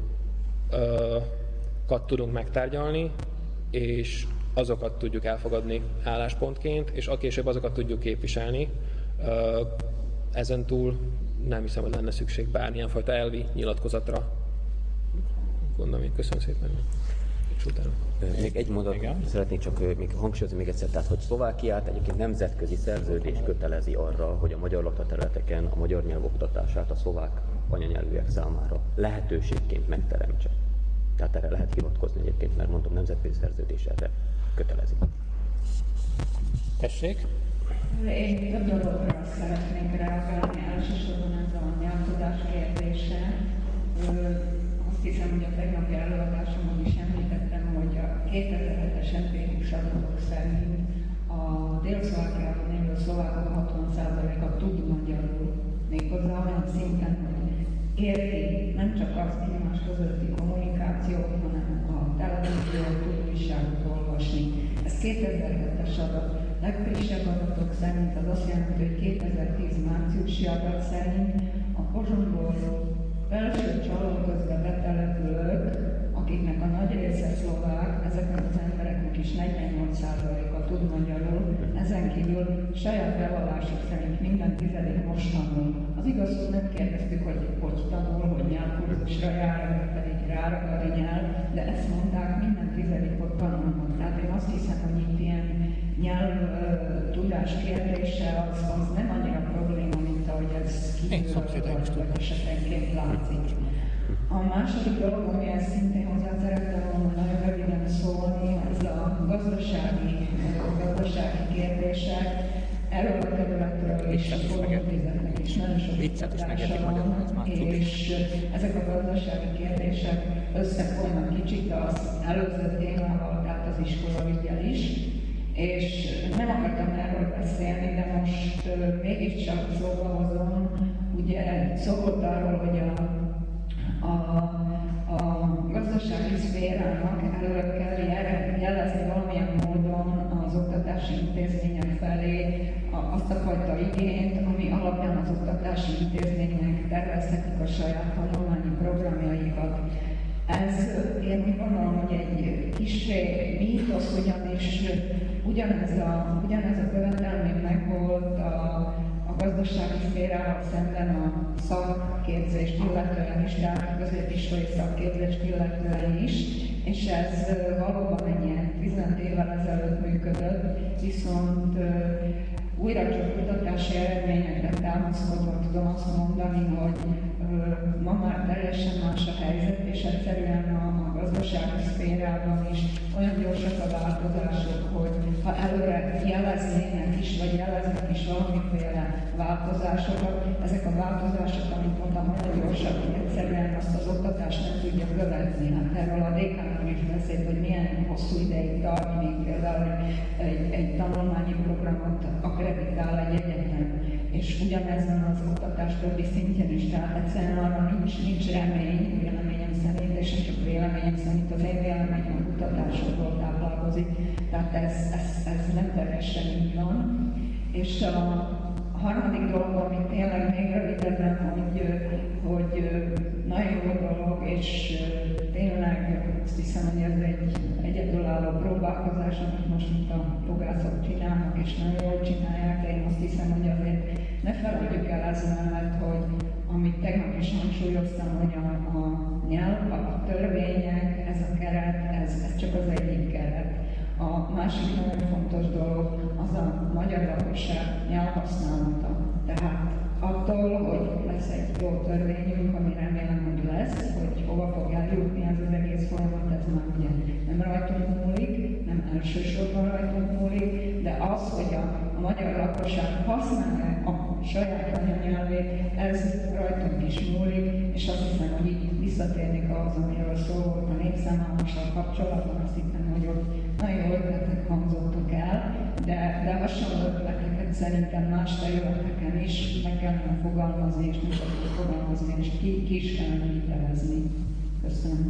uh, tudunk megtárgyalni, és azokat tudjuk elfogadni álláspontként, és a később azokat tudjuk képviselni. Uh, ezen túl nem hiszem, hogy lenne szükség bármilyen fajta elvi nyilatkozatra. Gondolom én. Köszönöm szépen. és utána. Még egy mondat, Igen. szeretnék csak még hangsúlyozni még egyszer, tehát hogy Szlovákiát egyébként nemzetközi szerződés kötelezi arra, hogy a magyar laktaterületeken a magyar nyelv oktatását a szlovák anyanyelvűek számára lehetőségként megteremtse. Tehát erre lehet hivatkozni egyébként, mert mondom, nemzetközi szerződés erre kötelezi. Tessék? Én több dologra szeretnék reagálni, elsősorban ez a nyelvtudás kérdése. Azt hiszem, hogy a tegnapi előadásomon is említettem, hogy a kétezer-hetes empirikus adatok szerint a Dél-Szlovákiában élő szlovákok hatvan százaléka tud magyarul, méghozzá olyan szinten, hogy érti nem csak az egymás közötti kommunikációt, hanem a televíziót, tud újságot olvasni. Ez kétezer-hetes adat. Legfrissebb adatok szerint az azt jelenti, hogy kétezer-tíz márciusi adat szerint a Pozsonyból felső csalóközbe betelepülők, akiknek a nagy része szlovák, ezeknek az embereknek is negyvennyolc százaléka tud magyarul, ezen kívül saját bevallásuk szerint minden tizedik most tanul. Az igaz, hogy nem kérdeztük, hogy hogy tanul, hogy nyelvkurzusra jár, vagy pedig ráragad a nyelv, de ezt mondták, minden tizedik ott tanulnak. Tehát én azt hiszem, hogy itt ilyen nyelvtudás kérdése az, az nem annyira probléma, mint ahogy ez kívülről esetenként látszik. A második dolog, amihez szintén hozzá szerettem volna nagyon röviden szólni, ez a gazdasági, gazdasági kérdések. Erről a területről is a kormányzatnak is nagyon sok kutatása van, és ezek a gazdasági kérdések összefolynak kicsit az előző témával, tehát az iskolaügyel is. És nem akartam erről beszélni, de most uh, mégiscsak szóba hozom. Ugye szó volt arról, hogy a, a, a gazdasági szférának elő kell jelezni valamilyen módon az oktatási intézmények felé azt a fajta igényt, ami alapján az oktatási intézmények tervezhetik a saját tanulmányi programjaikat. Ez, én úgy gondolom, hogy egy kis mítosz, ugyanis ugyanez a, ugyanez a követelmény megvolt a, a gazdasági szférával szemben a szakképzést illetően is, tehát a középiskolai szakképzést illetően is, és ez valóban egy ilyen tizenöt évvel ezelőtt működött, viszont újra csak kutatási eredményekre támaszkodva tudom azt mondani, hogy ö, ma már teljesen más a helyzet, és egyszerűen a, a gazdasági szférában is olyan gyorsak a változások, hogy ha előre jeleznének is, vagy jeleznek is valamiféle változásokat, ezek a változások, amit mondtam, olyan gyorsak, hogy egyszerűen azt az oktatást nem tudja követni. Hát erről a dékánról is beszélt, hogy milyen hosszú ideig tart, míg például egy, egy tanulmányi programot akreditál egy egyetem, és ugyanezen az oktatás többi szintjén is, tehát egyszerűen arra nincs, nincs remény, véleményem szerint, és csak véleményem szerint az én véleményem a kutatásokról táplálkozik, tehát ez, ez, ez nem teljesen így van. És a, a harmadik dolog, amit tényleg még rövidebben, hogy, hogy nagyon jó dolog, és tényleg azt hiszem, hogy ez egy egyedülálló próbálkozás, amit most itt a jogászok csinálnak, és nagyon jól csinálják, de én azt hiszem, hogy azért ne feladjuk el ez mellett, hogy amit tegnap is hangsúlyoztam, hogy a, a nyelv, a törvények, ez a keret, ez, ez csak az egyik keret. A másik nagyon fontos dolog az a magyar lakosság nyelvhasználata. Tehát attól, hogy lesz egy jó törvényünk, ami remélem, hogy lesz, hogy hova fog eljutni ez az egész folyamat, ez már ugye nem rajtunk múlik, nem elsősorban rajtunk múlik, de az, hogy a, a magyar lakosság használja a saját anyanyelvét, ez rajtunk is múlik, és azt hiszem, hogy így visszatérnék ahhoz, amiről szó volt a népszámlálással kapcsolatban, azt hiszem, hogy ott nagyon jó ötletek hangzottak el, de, de hasonló ötleteket szerintem más területeken is meg kellene fogalmazni, és nem csak fogalmazni, és ki, ki is kellene hitelezni. Köszönöm.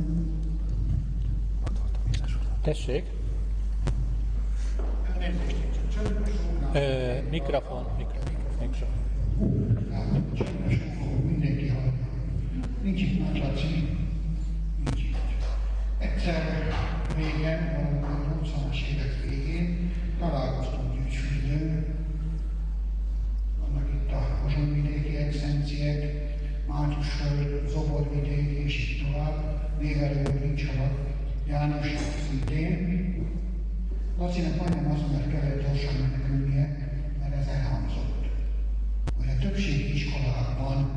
Tessék. Ö, mikrofon, mikrofon. mikrofon. Mindenki hall. Nincs itt már Laci. Nincs itt. Egyszer régen, valamikor nyolcvanas évek végén találkoztunk Gyűjtsfürdőn. Vannak itt a Pozsonyvidéki excenciek, Mátyusföld, Zoborvidék és így tovább. Névelő nincs alatt. János szintén. Lacinak majdnem azt kellett gyorsan menekülnie, mert ez elhangzott, hogy a többségi iskolákban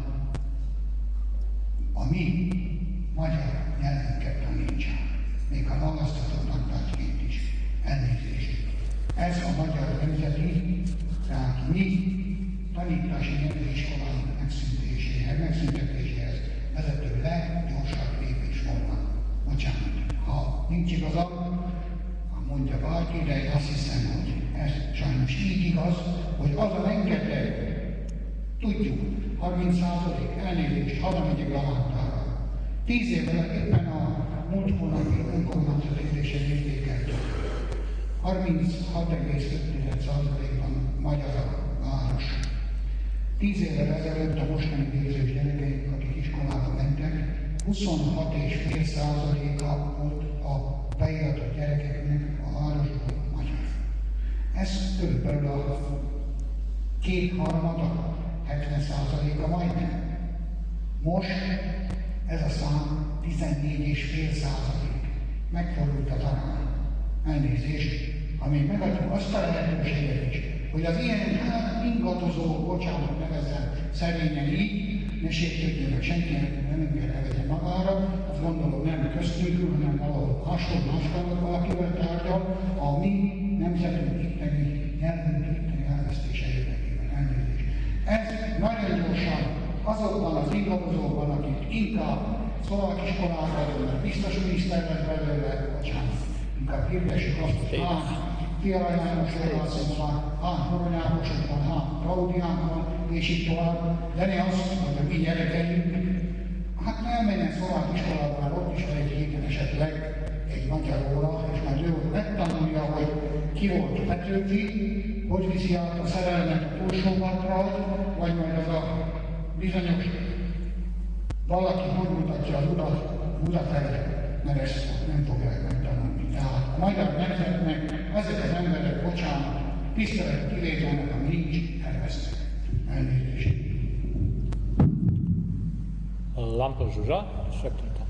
a mi magyar nyelvünket tanítsák, még a választatott nagytárgyként is. Elnézést. Ez a magyar nemzeti, tehát mi tanítási nyelviskolának megszüntetéséhez, megszüntetéséhez vezető leggyorsabb lépés volna. Bocsánat, ha nincs igazam, mondja valaki, de azt hiszem, hogy ez sajnos így igaz, hogy az a rengeteg, tudjuk, harminc százalék elnézést, hazamegyek Lavántára. Tíz évvel éppen a múlt hónapi önkormányzati ülésen értékeltük. harminchat egész öt százalékban magyar a város. Tíz évvel ezelőtt a mostani végzős gyerekeink, akik iskolába mentek, huszonhat egész öt százaléka volt a beiratott gyerekeknek a városból magyar. Ez körülbelül a kétharmada, hetven százaléka majdnem. Most ez a szám tizennégy egész öt százalék. Megfordult az arány. Elnézést, ha még megadjuk azt a lehetőséget is, hogy az ilyen hát ingadozó, bocsánat nevezem szerényen így, ne sértődjön senkinek, nem kell elvegye magára, azt gondolom nem köztünk, hanem valahol hasonló máskálnak valakivel tárgyal, a mi nemzetünk itteni nyelvünk itteni elvesztése érdekében. Elnézést. Ez nagyon gyorsan azokban az ingadozókban, akik inkább szlovák iskolákban, mert biztos miniszter lesz belőle, bocsánat, inkább hirdessük azt, hogy hány Fiala János Orvászon van, hány Horonyákosok van, hány Klaudiánk van, és így tovább, de ne az, hogy a mi gyerekeink, hát elmenjen szlovák iskolába, már ott is van egy héten esetleg egy magyar óra, és már ő megtanulja, hogy ki volt Petőfi, hogy viszi át a szerelmet a túlsóbatra, vagy majd az a bizonyos valaki hogy mutatja az urat Budafele, mert ezt nem fogják megtanulni. Tehát a magyar nemzetnek ezek az emberek, bocsánat, tisztelet kivételnek, ami nincs, elvesznek. Elnézést. Lampos Zsuzsa, Söklinta.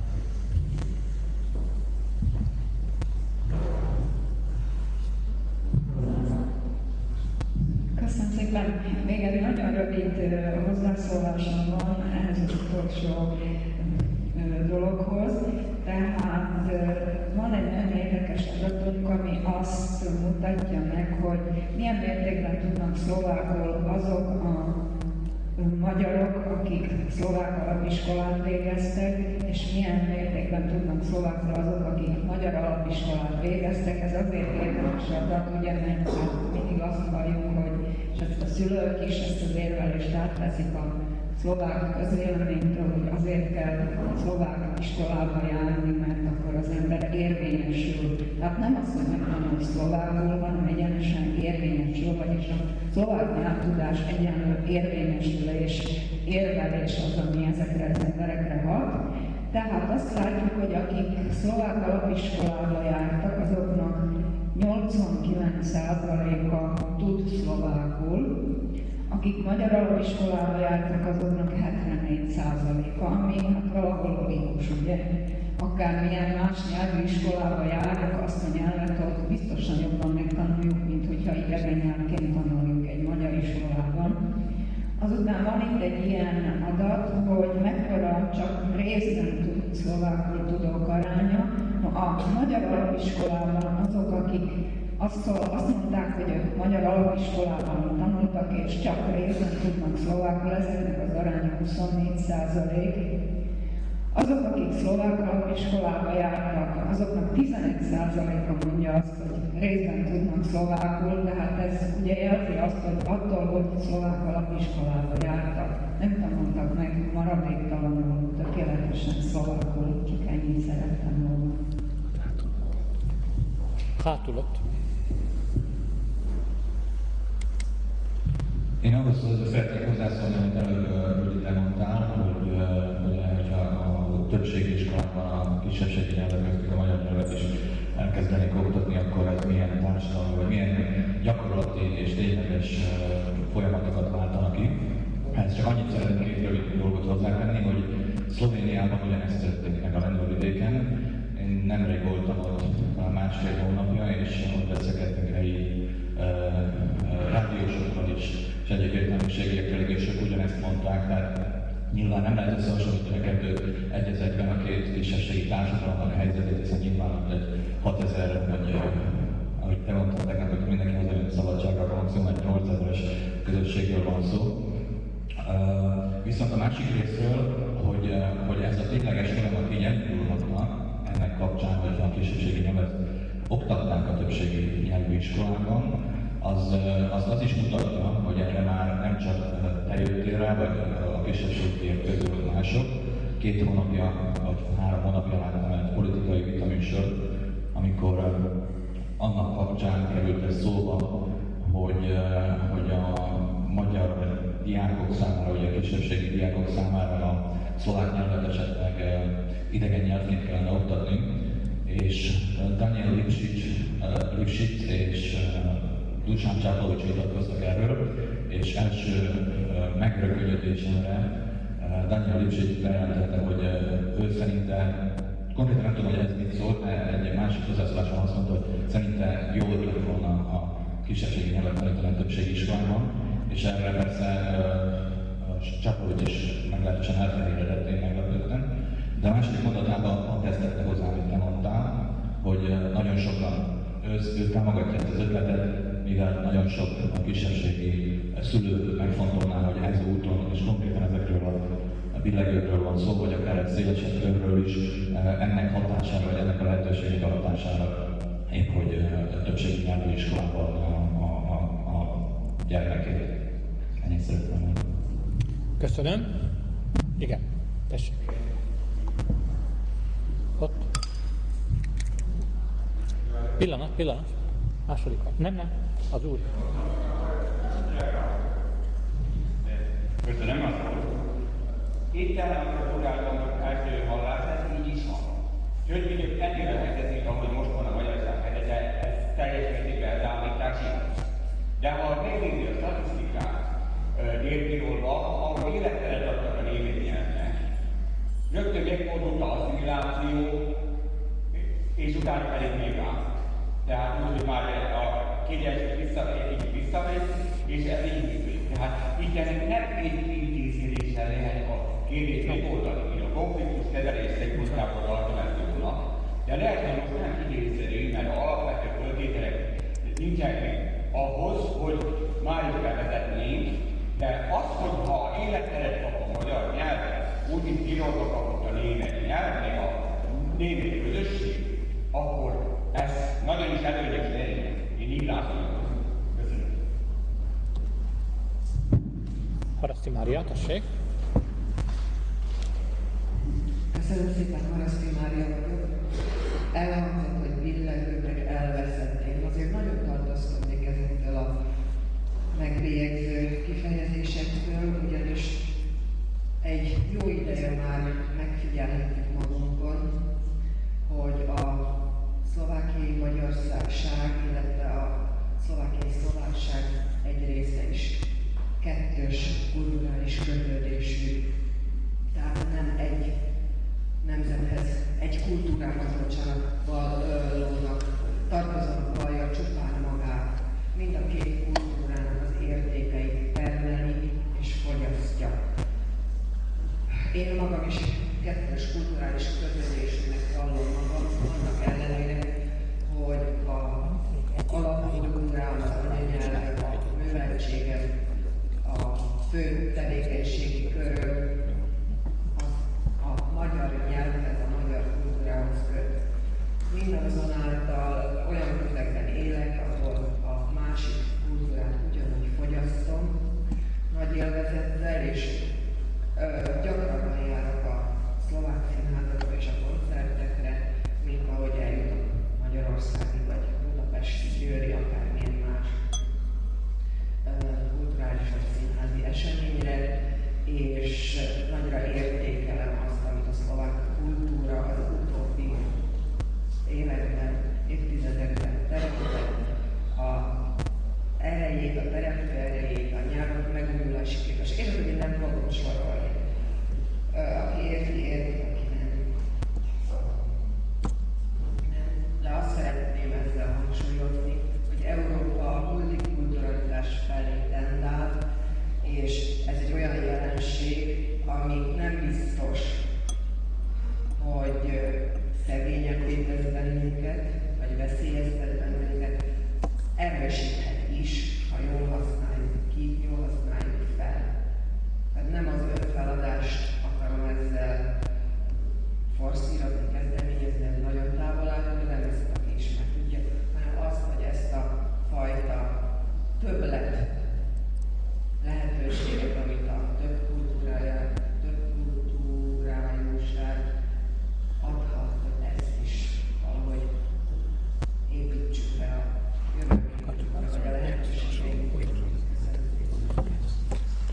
Köszönöm szépen. Még egy nagyon rövid hozzászólásom van ehhez az utolsó dologhoz. Tehát van egy nagyon érdekes adatunk, ami azt mutatja meg, hogy milyen mértékben tudnak szlovákul azok a magyarok, akik szlovák alapiskolát végeztek, és milyen mértékben tudnak szlovákul azok, akik magyar alapiskolát végeztek. Ez azért érdekes adat, ugye, mert mindig azt halljuk, hogy és ezt a szülők is ezt az érvelést átveszik a szlovák közvéleménytől, hogy azért kell szlovák iskolába járni, mert akkor az ember érvényesül. Tehát nem az, hogy megtanul szlovákul, hanem egyenesen érvényesül, vagyis a szlovák nyelvtudás egyenlő érvényesülés, érvelés az, ami ezekre az emberekre hat. Tehát azt látjuk, hogy akik szlovák alapiskolába jártak, azoknak nyolcvankilenc százaléka tud szlovákul, akik magyar alapiskolába jártak, azoknak hetvennégy százaléka, ami hát valahol logikus, ugye? Akármilyen más nyelvű iskolába járnak, azt a nyelvet ott biztosan jobban megtanuljuk, mint hogyha idegen nyelvként tanuljuk egy magyar iskolában. Azután van itt egy ilyen adat, hogy mekkora csak részben tud, szlovákul tudók aránya. A magyar alapiskolában azok, akik Azt, azt mondták, hogy ők magyar alapiskolában tanultak, és csak részben tudnak szlovákul, ezeknek az aránya huszonnégy százalék. Azok, akik szlovák alapiskolába jártak, azoknak tizenegy százaléka mondja azt, hogy részben tudnak szlovákul, de hát ez ugye jelzi azt, hogy attól, hogy szlovák alapiskolába jártak, nem tanultak meg maradéktalanul, tökéletesen szlovákul, csak ennyit szerettem volna. Hátul ott. Én ahhoz szeretnék hozzászólni, amit előbb Rudi lemondtál, hogy ugye, hogyha a többségi iskolában a kisebbségi nyelvek köztük a magyar nyelvet is elkezdenék oktatni, akkor ez milyen társadalmi, vagy milyen gyakorlati és tényleges folyamatokat váltanak ki. Hát csak annyit szeretnék két rövid dolgot hozzátenni, hogy Szlovéniában ugyanezt történik meg a Lendva-vidéken, én nemrég voltam ott másfél hónapja, és ott beszélgettünk helyi uh, uh, rádiósokkal is, és egyébként neműségiekkel, és ők ugyanezt mondták, tehát nyilván nem lehet összehasonlítani a kettőt egy az egyben a két kisebbségi társadalomnak a helyzetét, hiszen nyilván ott egy hatezer, vagy ahogy te mondtad tegnap, hogy mindenki hazajön szabadságra van szó, egy nyolcezeres közösségről van szó. Uh, viszont a másik részről, hogy, uh, hogy ez a tényleges folyamat így elindulhatna ennek kapcsán, hogy a kisebbségi nyelvet oktatnánk a többségi nyelvű iskolában, az, uh, az az is mutatja, hogy erre már nem csak te jöttél rá, vagy a kisebbségiek közül mások. Két hónapja, vagy három hónapja láttam egy politikai vitaműsort, amikor uh, annak kapcsán került ez szóba, hogy, uh, hogy a magyar diákok számára, vagy a kisebbségi diákok számára a szlovák nyelvet esetleg idegen nyelvként kellene oktatni, és Daniel Lipšic, Lipšic és Dušan Čaplovič vitatkoztak erről, és első megrökönyödésemre Daniel Lipšic bejelentette, hogy ő szerinte, konkrétan nem tudom, hogy ez mit szólt, de egy másik hozzászóláson azt mondta, hogy szerinte jól lett volna a kisebbségi nyelvet tanítani a többségi iskolában, és erre persze uh, Čaplovič is meglehetősen elfehéredett, én meglepődtem. De a második mondatában pont ezt tette hozzá, amit te mondtál, hogy uh, nagyon sokan ő, ő támogatja ezt az ötletet, mivel nagyon sok a kisebbségi szülő megfontolná, hogy ez úton, és konkrétan ezekről a billegőkről van szó, vagy akár egy szélesebb körről is, uh, ennek hatására, vagy ennek a lehetőségek hatására, épp hogy uh, többségi nyelvű iskolában a, a, a, a gyermekét. Ennyit szeretném mondani. Köszönöm. Igen, tessék. Ott. Pillanat, pillanat. Második. Nem, nem. Az úr. Köszönöm a szót. Itt állnak a tudálatok első hallás, ez így is van. Sőt, mondjuk ennél a helyzeték, ahogy most van a Magyarország helyzete, ez teljes mértékben elzállítás igaz. De ha megnézi a statisztikát Dél-Tirolba, ahol életteret adtak a német nyelvnek, rögtön megfordult az asszimiláció, és utána pedig még át. Tehát úgy, hogy már a kiegyensúly visszamegy, és ez így működik. Tehát itt nem egy intézkedéssel lehet a kérdést megoldani, hogy a konfliktus kezelés szempontjából alternatívunak, de lehet, hogy most nem kigyészszerű, mert alapvető föltételek nincsenek meg ahhoz, hogy már is bevezetnénk, de az, hogyha életteret kap a magyar nyelven, úgy, mint Tirolba kapott a német nyelv, meg a német közösség, akkor ez nagyon is előnyös lenne. Én így látom. Köszönöm. Haraszti Mária, tessék. Köszönöm szépen, Haraszti Mária vagyok. Elhangzott, hogy billegő, meg elveszett. Én azért nagyon tartózkodnék ezektől a megbélyegző kifejezésektől, ugyanis egy jó ideje már megfigyelhetjük magunkon, hogy a szlovákiai magyarság, illetve a szlovákiai szlovákság egy része is kettős kulturális kötődésű. Tehát nem egy nemzethez, egy kultúrához, bocsánat, valónak tartozónak vallja csupán magát. Mind a két kultúrának az értékeit termeli és fogyasztja. Én magam is kettős kulturális kötődésűnek vallom magam, annak ellenére, hogy a alapkultúrám, az anyanyelvem, a műveltségem, a fő tevékenységi köröm, a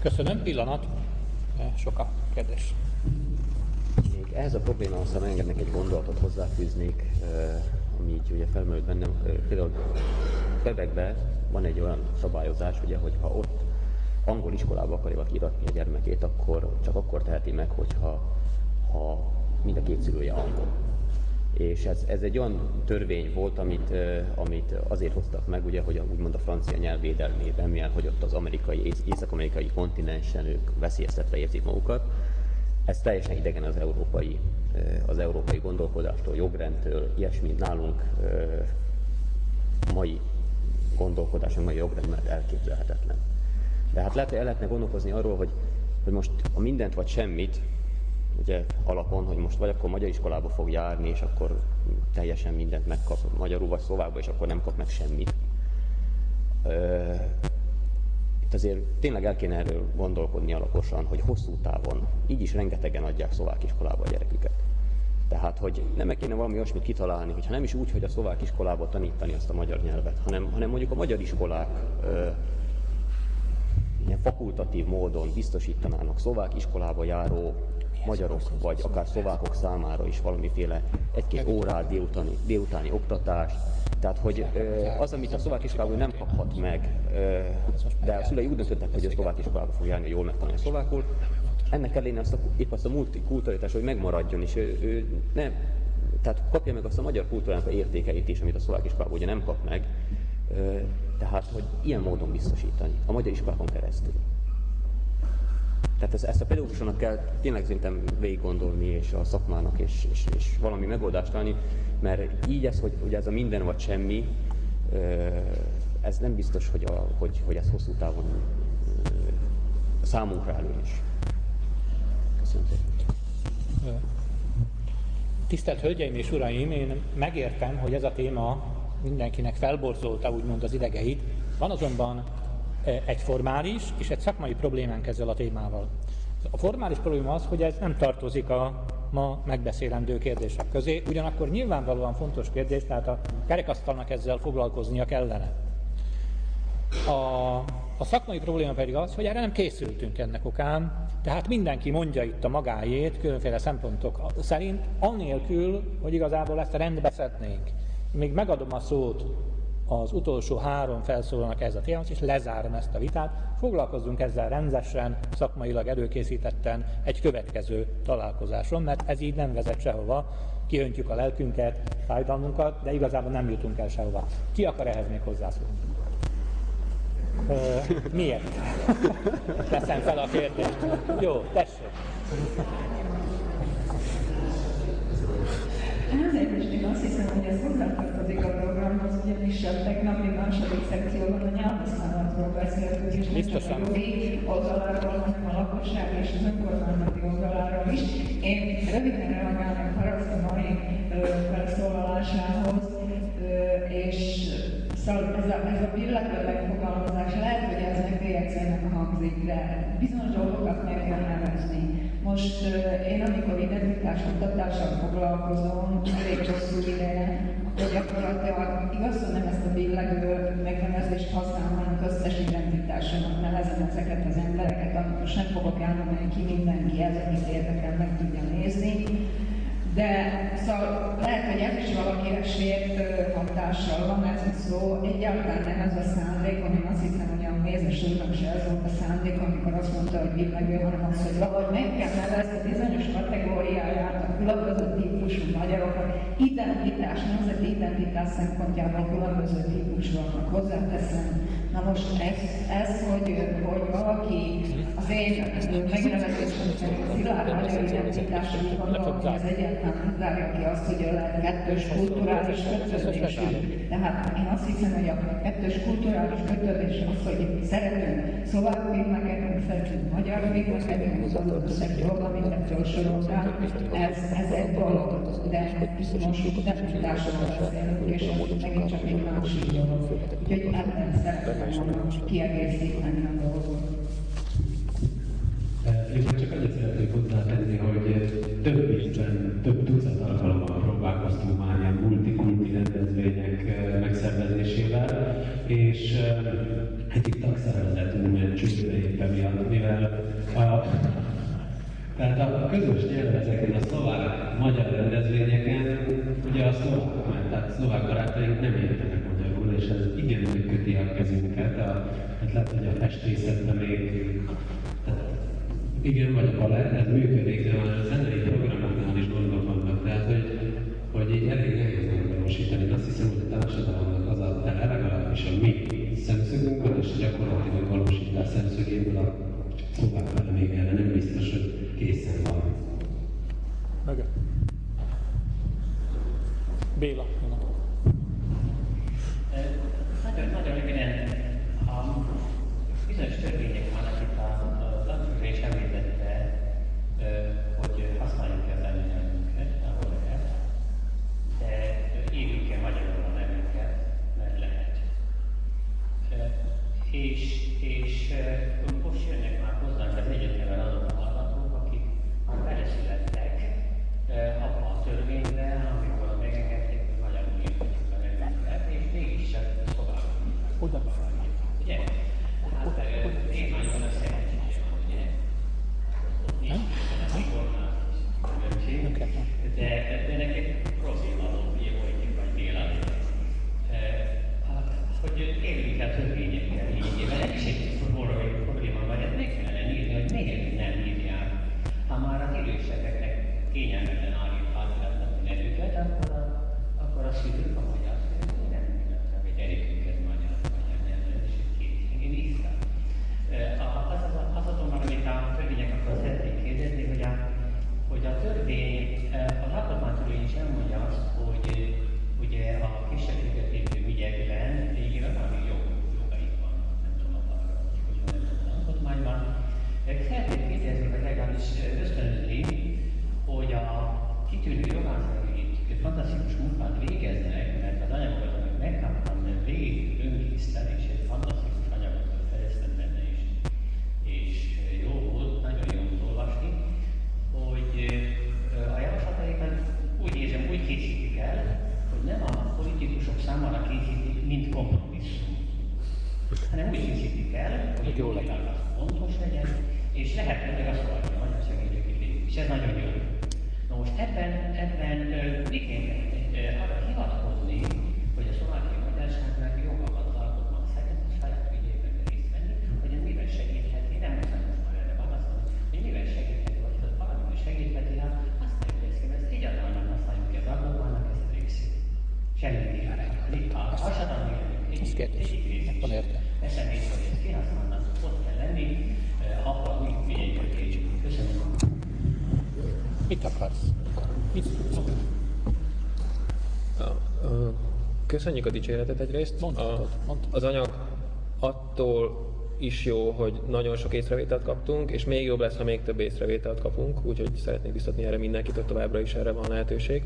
Köszönöm, pillanat. Sok a kérdés. Még ehhez a problémához, ha engednek egy gondolatot hozzáfűznék, ami így ugye felmerült bennem. Például Quebecben van egy olyan szabályozás, ugye, hogy ha ott angol iskolába akarja valaki iratni a gyermekét, akkor csak akkor teheti meg, hogyha ha mind a két szülője angol. És ez, ez egy olyan törvény volt, amit, amit azért hoztak meg, ugye, hogy úgymond a francia nyelv védelmében, mivel hogy ott az amerikai, észak-amerikai kontinensen ők veszélyeztetve érzik magukat. Ez teljesen idegen az európai, az európai gondolkodástól, jogrendtől, ilyesmi nálunk mai gondolkodásunk, mai jogrend, mert elképzelhetetlen. De hát lehet, el lehetne gondolkozni arról, hogy, hogy most a mindent vagy semmit, ugye alapon, hogy most vagy akkor magyar iskolába fog járni, és akkor teljesen mindent megkap magyarul, vagy szlovákba, és akkor nem kap meg semmit. Itt azért tényleg el kéne erről gondolkodni alaposan, hogy hosszú távon, így is rengetegen adják szlovák iskolába a gyereküket. Tehát, hogy nem kéne valami olyasmit kitalálni, hogyha nem is úgy, hogy a szlovák iskolába tanítani azt a magyar nyelvet, hanem, hanem mondjuk a magyar iskolák ö, ilyen fakultatív módon biztosítanának szlovák iskolába járó magyarok, vagy akár szlovákok számára is valamiféle egy-két órát délutáni, délutáni oktatást. Tehát, hogy az, amit a szlovák iskolában nem kaphat meg, de a szülei úgy döntöttek, hogy a szlovák iskolába fog járni, jól megtanulni a szlovákul, ennek ellenére azt a, épp azt a multikulturalitás, hogy megmaradjon, és ő, ő nem, tehát kapja meg azt a magyar kultúrának a értékeit is, amit a szlovák iskolában ugye nem kap meg, tehát, hogy ilyen módon biztosítani, a magyar iskolákon keresztül. Tehát ezt, ezt a pedagógusoknak kell tényleg szerintem végig gondolni, és a szakmának, és, és, és valami megoldást találni, mert így ez, hogy ugye ez a minden vagy semmi, ez nem biztos, hogy, a, hogy, hogy ez hosszú távon számunkra előnyös. Köszönöm szépen. Tisztelt Hölgyeim és Uraim, én megértem, hogy ez a téma mindenkinek felborzolta úgymond az idegeit. Van azonban egy formális és egy szakmai problémánk ezzel a témával. A formális probléma az, hogy ez nem tartozik a ma megbeszélendő kérdések közé, ugyanakkor nyilvánvalóan fontos kérdés, tehát a kerekasztalnak ezzel foglalkoznia kellene. A, a szakmai probléma pedig az, hogy erre nem készültünk ennek okán, tehát mindenki mondja itt a magáét különféle szempontok szerint, annélkül, hogy igazából ezt rendbe szednénk. Még megadom a szót az utolsó három felszólalnak ez a témához, és lezárom ezt a vitát. Foglalkozzunk ezzel rendesen, szakmailag előkészítetten egy következő találkozáson, mert ez így nem vezet sehova. Kiöntjük a lelkünket, fájdalmunkat, de igazából nem jutunk el sehova. Ki akar ehhez még hozzászólni? Ö, miért? Teszem fel a kérdést. Jó, tessék. Elnézést, én azt hiszem, hogy ez hozzátartozik a programhoz, ugyanis a tegnapi második szekcióban a nyelvhasználatról beszéltünk, és nem csak a jogi oldaláról, hanem a lakosság és az önkormányzati oldaláról is. Én röviden reagálnék Haraszti Mari felszólalásához, és szóval ez a, ez a billegő megfogalmazás, lehet, hogy ez meg bélyegzőnek hangzik, de bizonyos dolgokat meg kell nevezni. Most uh, én, amikor identitás oktatással foglalkozom, elég hosszú ideje, akkor gyakorlatilag igaz, hogy nem ezt a billegő megnevezést használom, hanem összes identitásomnak nevezem ezeket az embereket, amit most nem fogok elmondani ki mindenki, ez, amit érdekel, meg tudja nézni. De szóval lehet, hogy ez is valakire sért hatással van ez a szó, egyáltalán nem ez a szándék, én azt hiszem, hogy a Mézes úrnak se ez volt a szándék, amikor azt mondta, hogy billegő, hanem az, hogy valahogy meg kell nevezni bizonyos kategóriáját, a különböző típusú magyarokat, identitás, nemzeti identitás szempontjából különböző típusúaknak hozzáteszem. Na most ez, ez hogy, hogy valaki az én megnevezésem szerint szilárd magyar identitású gondolom, hogy ez egyáltalán nem zárja ki azt, hogy lehet kettős kulturális kötődésű. Tehát én azt hiszem, hogy a kettős kulturális kötődés az, hogy szeretünk szlovák filmeket, szeretünk magyar filmeket, azon összes dolog, amit ettől soroltál, ez, ez egy dolog, de most identitásról beszélünk, és ez megint csak egy másik dolog. Úgyhogy ebben szeretném kiegészíteni a dolgot. Én csak annyit szeretnék hozzátenni, hogy több évben, több tucat alkalommal próbálkoztunk már ilyen multikulti rendezvények megszervezésével, és egyik tagszervezetünkben Csütőjét egyébként emiatt, mivel a, tehát a közös nyelv ezeken a szlovák-magyar rendezvényeken, ugye a szlovák, tehát szlovák barátaink nem értenek magyarul, és ez igen megköti a kezünket, a, hát lehet, hogy a festészetben még, tehát igen, vagy a balett, ez működik, de a zenei programoknál is gondok vannak, tehát hogy, hogy így elég nehéz megvalósítani. Azt hiszem, hogy a társadalomnak az a tere, legalábbis a mi szemszögünkből, és gyakorlatilag valósítás szemszögéből a szlovák felemék erre nem biztos, hogy készen van. Mögött. Béla. Nagyon, nagyon röviden, a bizonyos törvények vannak itt a Lancsa is említette, hogy használjuk el a nyelvünket, ahol lehet, de írjuk el magyarul a nevünket, mert lehet. És, és most jönnek már hozzánk az egyetemen azok a hallgatók, akik beleszülettek abba a törvénybe, amikor megengedték, hogy magyarul írhatjuk a nevünket, és mégis csak szobában. Ugye? Hát én nagyon a szerencsésem, ugye? Nincs a kormányzás különbség, de, de nekem probléma volt, ugye Vojtik vagy Béla, hogy élünk el törvényekkel lényegében. Ez is egy morali probléma, vagy ezt meg kellene nézni, hogy miért nem írják. Ha már az idősebbeknek kényelmetlen állíthatnak a nevüket, akkor a, akkor a szülők a magyar szülők nem tudnak a gyerekünket magyar magyar nyelven, és két én írtam. Az, az, az azonban, amit a törvények akkor szeretnék kérdezni, hogy a, hogy a törvény, az alkotmánytörvény is elmondja azt, hogy ugye a kisebbséget értő ügyekben végére valami jog, jogaik vannak, nem tudom a arra, hogy nem tudom az alkotmányban. Szeretnék kérdezni, vagy legalábbis ösztönözni, hogy a kitűnő jogászai fantasztikus munkát végeznek, mert az anyagokat, amit megkaptam, végig önkésztel, és egy fantasztikus anyagot fejeztem benne is. És jó volt, nagyon jó volt olvasni, hogy a javaslataikat úgy érzem, úgy készítik el, hogy nem a politikusok számára készítik, mint kompromisszum, hanem úgy készítik el, hogy jól legyen, pontos legyen, és lehetőleg a szolgálja a magyar segítségét végig. És ez nagyon jó. Na most ebben, ebben miként arra hivatkozni, hogy a szlovákiai magyarságnak jogokat az alkotmány szerint a saját ügyében részt venni, hogy ez mivel segítheti, nem muszáj most már erre válaszolni, hogy mivel segítheti, vagy ha valamivel segítheti, hát azt nem kérdezni, mert ezt egyáltalán nem használjuk ki az alkotmánynak ezt a részét. Semmi kiára. A társadalmi egyik rész is. Eszemét, hogy ezt kihasználnak, ott kell lenni, akkor mi ügyeinkről kétsük. Köszönöm. Mit akarsz? Mit tudsz? Köszönjük a dicséretet egyrészt. Mondhatod, mondhatod. Az anyag attól is jó, hogy nagyon sok észrevételt kaptunk, és még jobb lesz, ha még több észrevételt kapunk, úgyhogy szeretnék biztatni erre mindenkit, hogy továbbra is erre van lehetőség.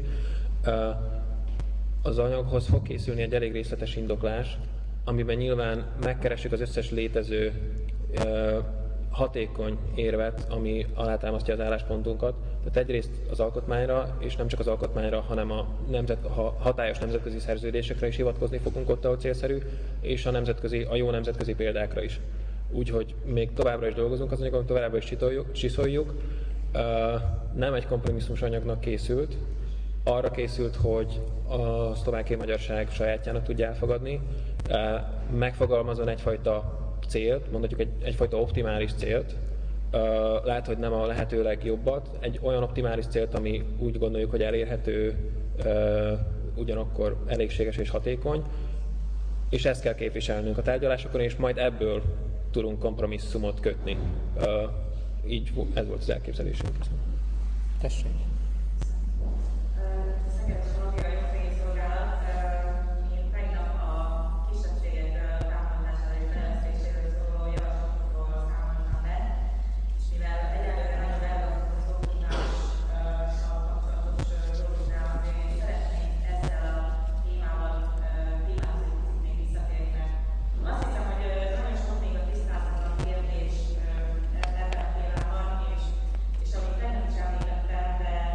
Az anyaghoz fog készülni egy elég részletes indoklás, amiben nyilván megkeressük az összes létező hatékony érvet, ami alátámasztja az álláspontunkat. Tehát egyrészt az alkotmányra, és nem csak az alkotmányra, hanem a, nemzet, a hatályos nemzetközi szerződésekre is hivatkozni fogunk ott, ahol célszerű, és a, nemzetközi, a jó nemzetközi példákra is. Úgyhogy még továbbra is dolgozunk az anyagon, továbbra is csiszoljuk. Nem egy kompromisszumos anyagnak készült, arra készült, hogy a szlovákiai magyarság sajátjának tudja elfogadni, megfogalmazon egyfajta célt, mondhatjuk egy, egyfajta optimális célt, lehet, hogy nem a lehető legjobbat, egy olyan optimális célt, ami úgy gondoljuk, hogy elérhető, ugyanakkor elégséges és hatékony, és ezt kell képviselnünk a tárgyalásokon, és majd ebből tudunk kompromisszumot kötni. Így ez volt az elképzelésünk. Tessék! És amit nem is említettem, de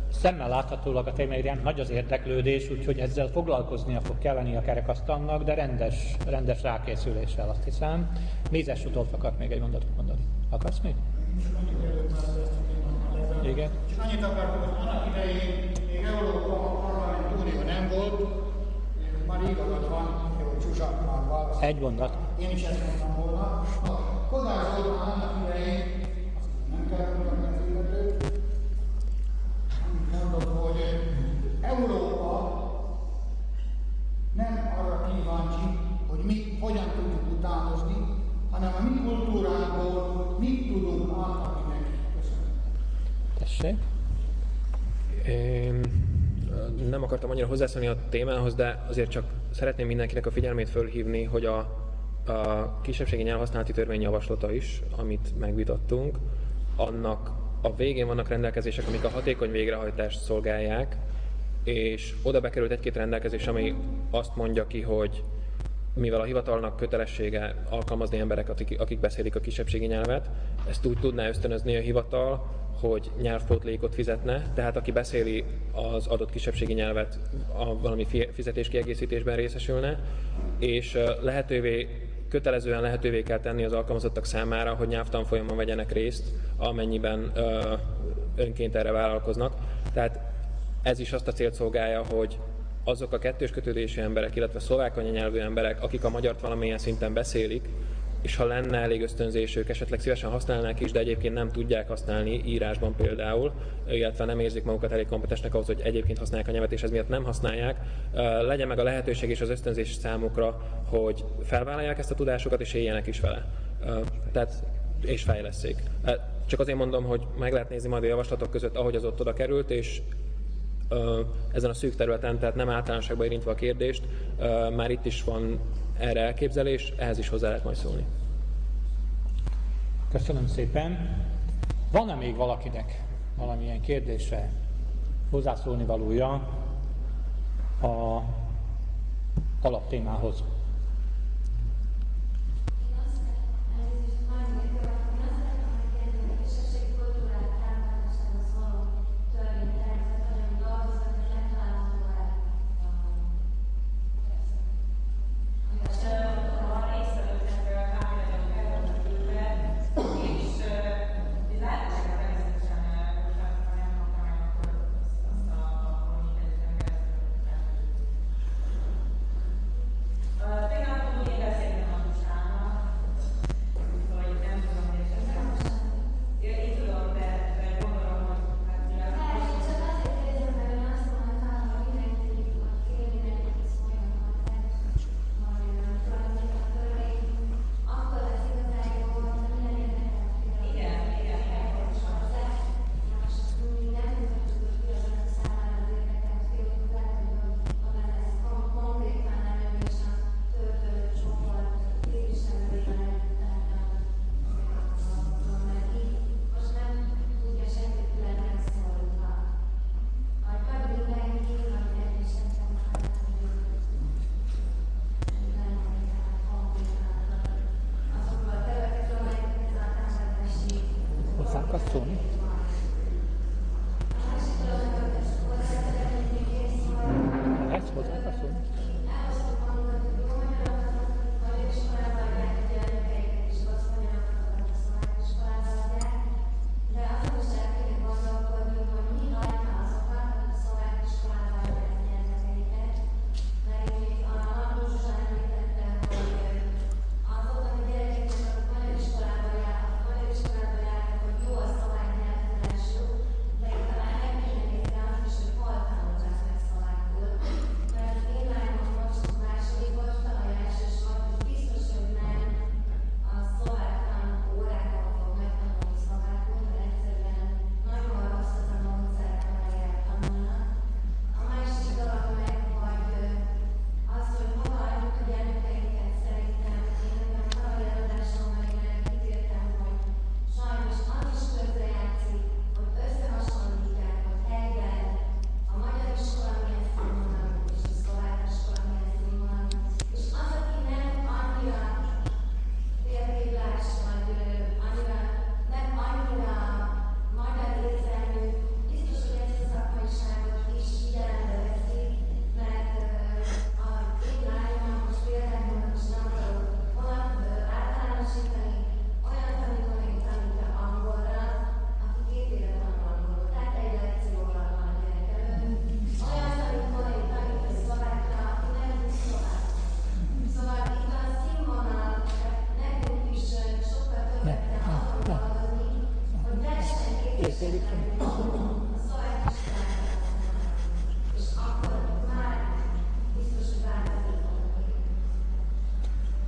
szemmel láthatólag a téma iránt nagy az érdeklődés, úgyhogy ezzel foglalkoznia fog kelleni a kerekasztalnak, de rendes, rendes rákészüléssel, azt hiszem. Mézes Rudolf akart még egy mondatot mondani. Akarsz még? Igen. Csak annyit akartam, hogy annak idején még Európa Parlament Unió nem volt, már igazad van, hogy Zsuzsak már választ. Egy mondat. Én is ezt mondtam volna. A Kodály Zoltán annak idején, azt nem kell mondani az illetőt, amit mondott, hogy Európa nem arra kíváncsi, hogy mi hogyan tudjuk utánozni, hanem a mi kultúrából mit tudunk átadni neki. Köszönöm. Tessék. Én nem akartam annyira hozzászólni a témához, de azért csak szeretném mindenkinek a figyelmét fölhívni, hogy a, a kisebbségi nyelvhasználati törvény javaslata is, amit megvitattunk, annak a végén vannak rendelkezések, amik a hatékony végrehajtást szolgálják, és oda bekerült egy-két rendelkezés, ami azt mondja ki, hogy mivel a hivatalnak kötelessége alkalmazni embereket, akik, akik beszélik a kisebbségi nyelvet, ezt úgy tudná ösztönözni a hivatal, hogy nyelvpótlékot fizetne, tehát aki beszéli az adott kisebbségi nyelvet, a valami fizetéskiegészítésben részesülne, és lehetővé, kötelezően lehetővé kell tenni az alkalmazottak számára, hogy nyelvtanfolyamon vegyenek részt, amennyiben ö, önként erre vállalkoznak. Tehát ez is azt a célt szolgálja, hogy azok a kettős kötődésű emberek, illetve szlovák anyanyelvű emberek, akik a magyart valamilyen szinten beszélik, és ha lenne elég ösztönzés, ők esetleg szívesen használnák is, de egyébként nem tudják használni írásban például, illetve nem érzik magukat elég kompetensnek ahhoz, hogy egyébként használják a nyelvet, és ez miatt nem használják, legyen meg a lehetőség és az ösztönzés számukra, hogy felvállalják ezt a tudásukat, és éljenek is vele. Tehát, és fejlesszék. Csak azért mondom, hogy meg lehet nézni majd a javaslatok között, ahogy az ott oda került, és ezen a szűk területen, tehát nem általánosságban érintve a kérdést, már itt is van erre elképzelés, ehhez is hozzá lehet majd szólni. Köszönöm szépen. Van-e még valakinek valamilyen kérdésre hozzászólni valója a alaptémához?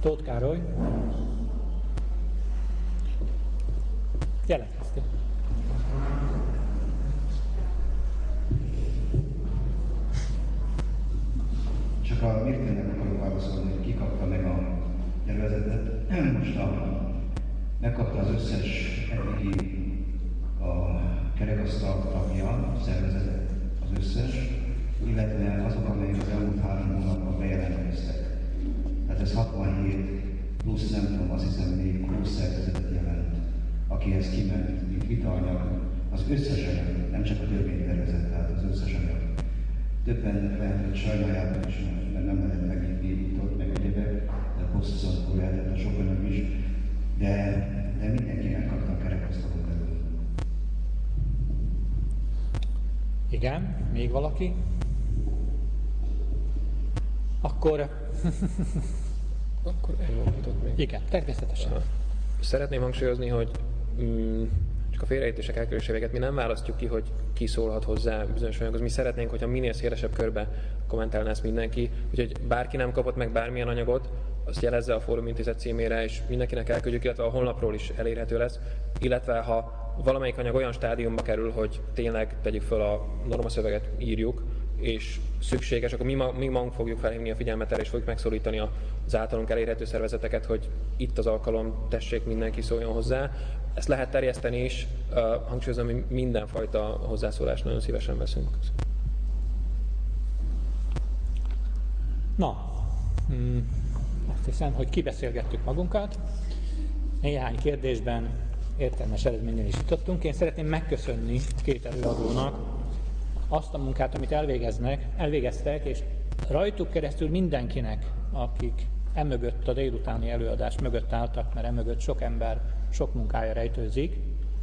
Tóth Károly. Jelentkeztél. Csak a Mirtének akarok válaszolni, hogy ki kapta meg a nyelvezetet. Most a, megkapta az összes eddigi a kerekasztal tagja, szervezetet az összes, illetve azok, amelyek az elmúlt három hónapban bejelentkeztek. Tehát ez hatvanhét plusz nem tudom, azt hiszem még plusz szervezetet jelent, akihez kiment, mint vitaanyag, az összes anyag, nem csak a törvénytervezet, tehát az összes anyag. Többen lehet, hogy sajnáljátok is, mert nem lehet megnyitni itt, meg egyébek, de hosszúszor lehetett a sok anyag is, de, de mindenki megkapta a kerekasztalon belül. Igen, még valaki? Akkor... Akkor egy mondatot még. Igen, természetesen. Szeretném hangsúlyozni, hogy mm, csak a félreértések elkerülésével mi nem választjuk ki, hogy ki szólhat hozzá bizonyos anyaghoz. Mi szeretnénk, hogyha minél szélesebb körbe kommentálná ezt mindenki, úgyhogy bárki nem kapott meg bármilyen anyagot, azt jelezze a Fórum Intézet címére, és mindenkinek elküldjük, illetve a honlapról is elérhető lesz, illetve ha valamelyik anyag olyan stádiumba kerül, hogy tényleg tegyük föl a normaszöveget, írjuk, és szükséges, akkor mi, ma, mi magunk fogjuk felhívni a figyelmet erre, és fogjuk megszólítani az általunk elérhető szervezeteket, hogy itt az alkalom, tessék, mindenki szóljon hozzá. Ezt lehet terjeszteni is, uh, hangsúlyozom, hogy mindenfajta hozzászólást nagyon szívesen veszünk. Na, hmm, azt hiszem, hogy kibeszélgettük magunkat. Néhány kérdésben értelmes eredménnyel is jutottunk. Én szeretném megköszönni két előadónak azt a munkát, amit elvégeznek, elvégeztek, és rajtuk keresztül mindenkinek, akik emögött a délutáni előadás mögött álltak, mert emögött sok ember, sok munkája rejtőzik.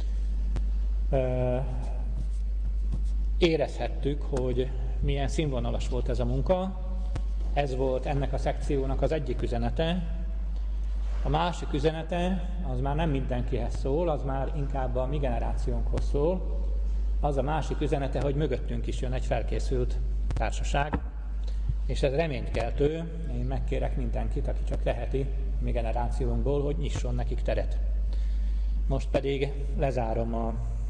Érezhettük, hogy milyen színvonalas volt ez a munka. Ez volt ennek a szekciónak az egyik üzenete. A másik üzenete, az már nem mindenkihez szól, az már inkább a mi generációnkhoz szól. Az a másik üzenete, hogy mögöttünk is jön egy felkészült társaság, és ez reménykeltő. Én megkérek mindenkit, aki csak teheti mi generációnkból, hogy nyisson nekik teret. Most pedig lezárom a,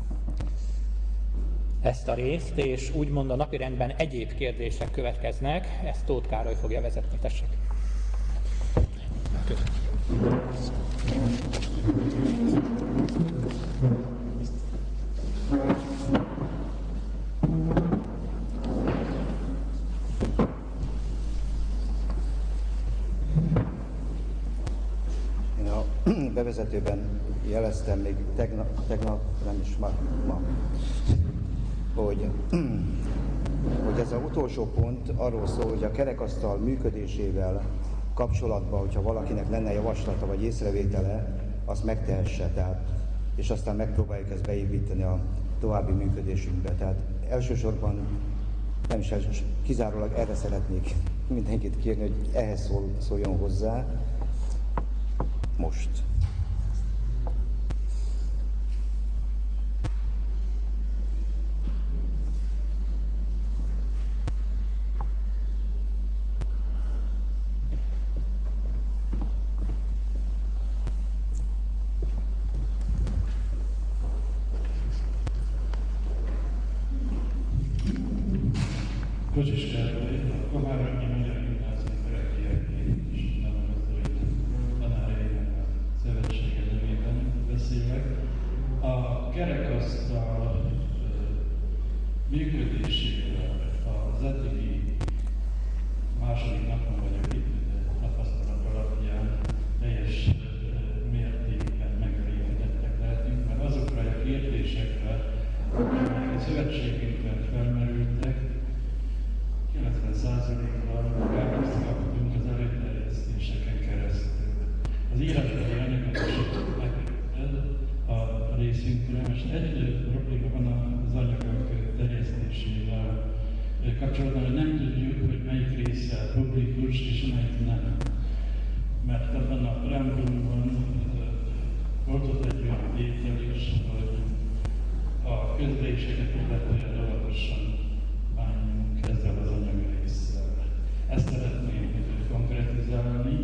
ezt a részt, és úgymond a napirendben egyéb kérdések következnek. Ezt Tóth Károly fogja vezetni, tessék. Én a bevezetőben jeleztem még tegnap, tegnap nem is ma, ma hogy, hogy ez az utolsó pont arról szól, hogy a kerekasztal működésével kapcsolatban, hogyha valakinek lenne javaslata vagy észrevétele, azt megtehesse, tehát, és aztán megpróbáljuk ezt beépíteni a további működésünkbe. Tehát elsősorban nem is elsősorban, kizárólag erre szeretnék mindenkit kérni, hogy ehhez szól, szóljon hozzá most. Kocsis Károly, a Komárogyi Magyar Gimnázium Kerekiekként és Tanulmányozói Tanárainak a Szövetsége nevében beszélek. A kerekasztal működésével az eddigi második napon vagyok itt, tapasztalat alapján teljes mértékben megelégedettek lehetünk, mert azokra a kérdésekre, amelyek a szövetségünkben felmerültek, kilencven százalékban választ kaptunk az előterjesztéseken keresztül. Az írásbeli anyagot is megérted a részünkre, és egy probléma van az anyagok terjesztésével kapcsolatban, hogy nem tudjuk, hogy melyik része publikus és melyik nem. Mert ebben a preambulumban volt ott egy olyan tétel is, hogy a közléseket illetően óvatosan bánjunk ezzel az anyagrésszel. Ezt szeretném konkretizálni,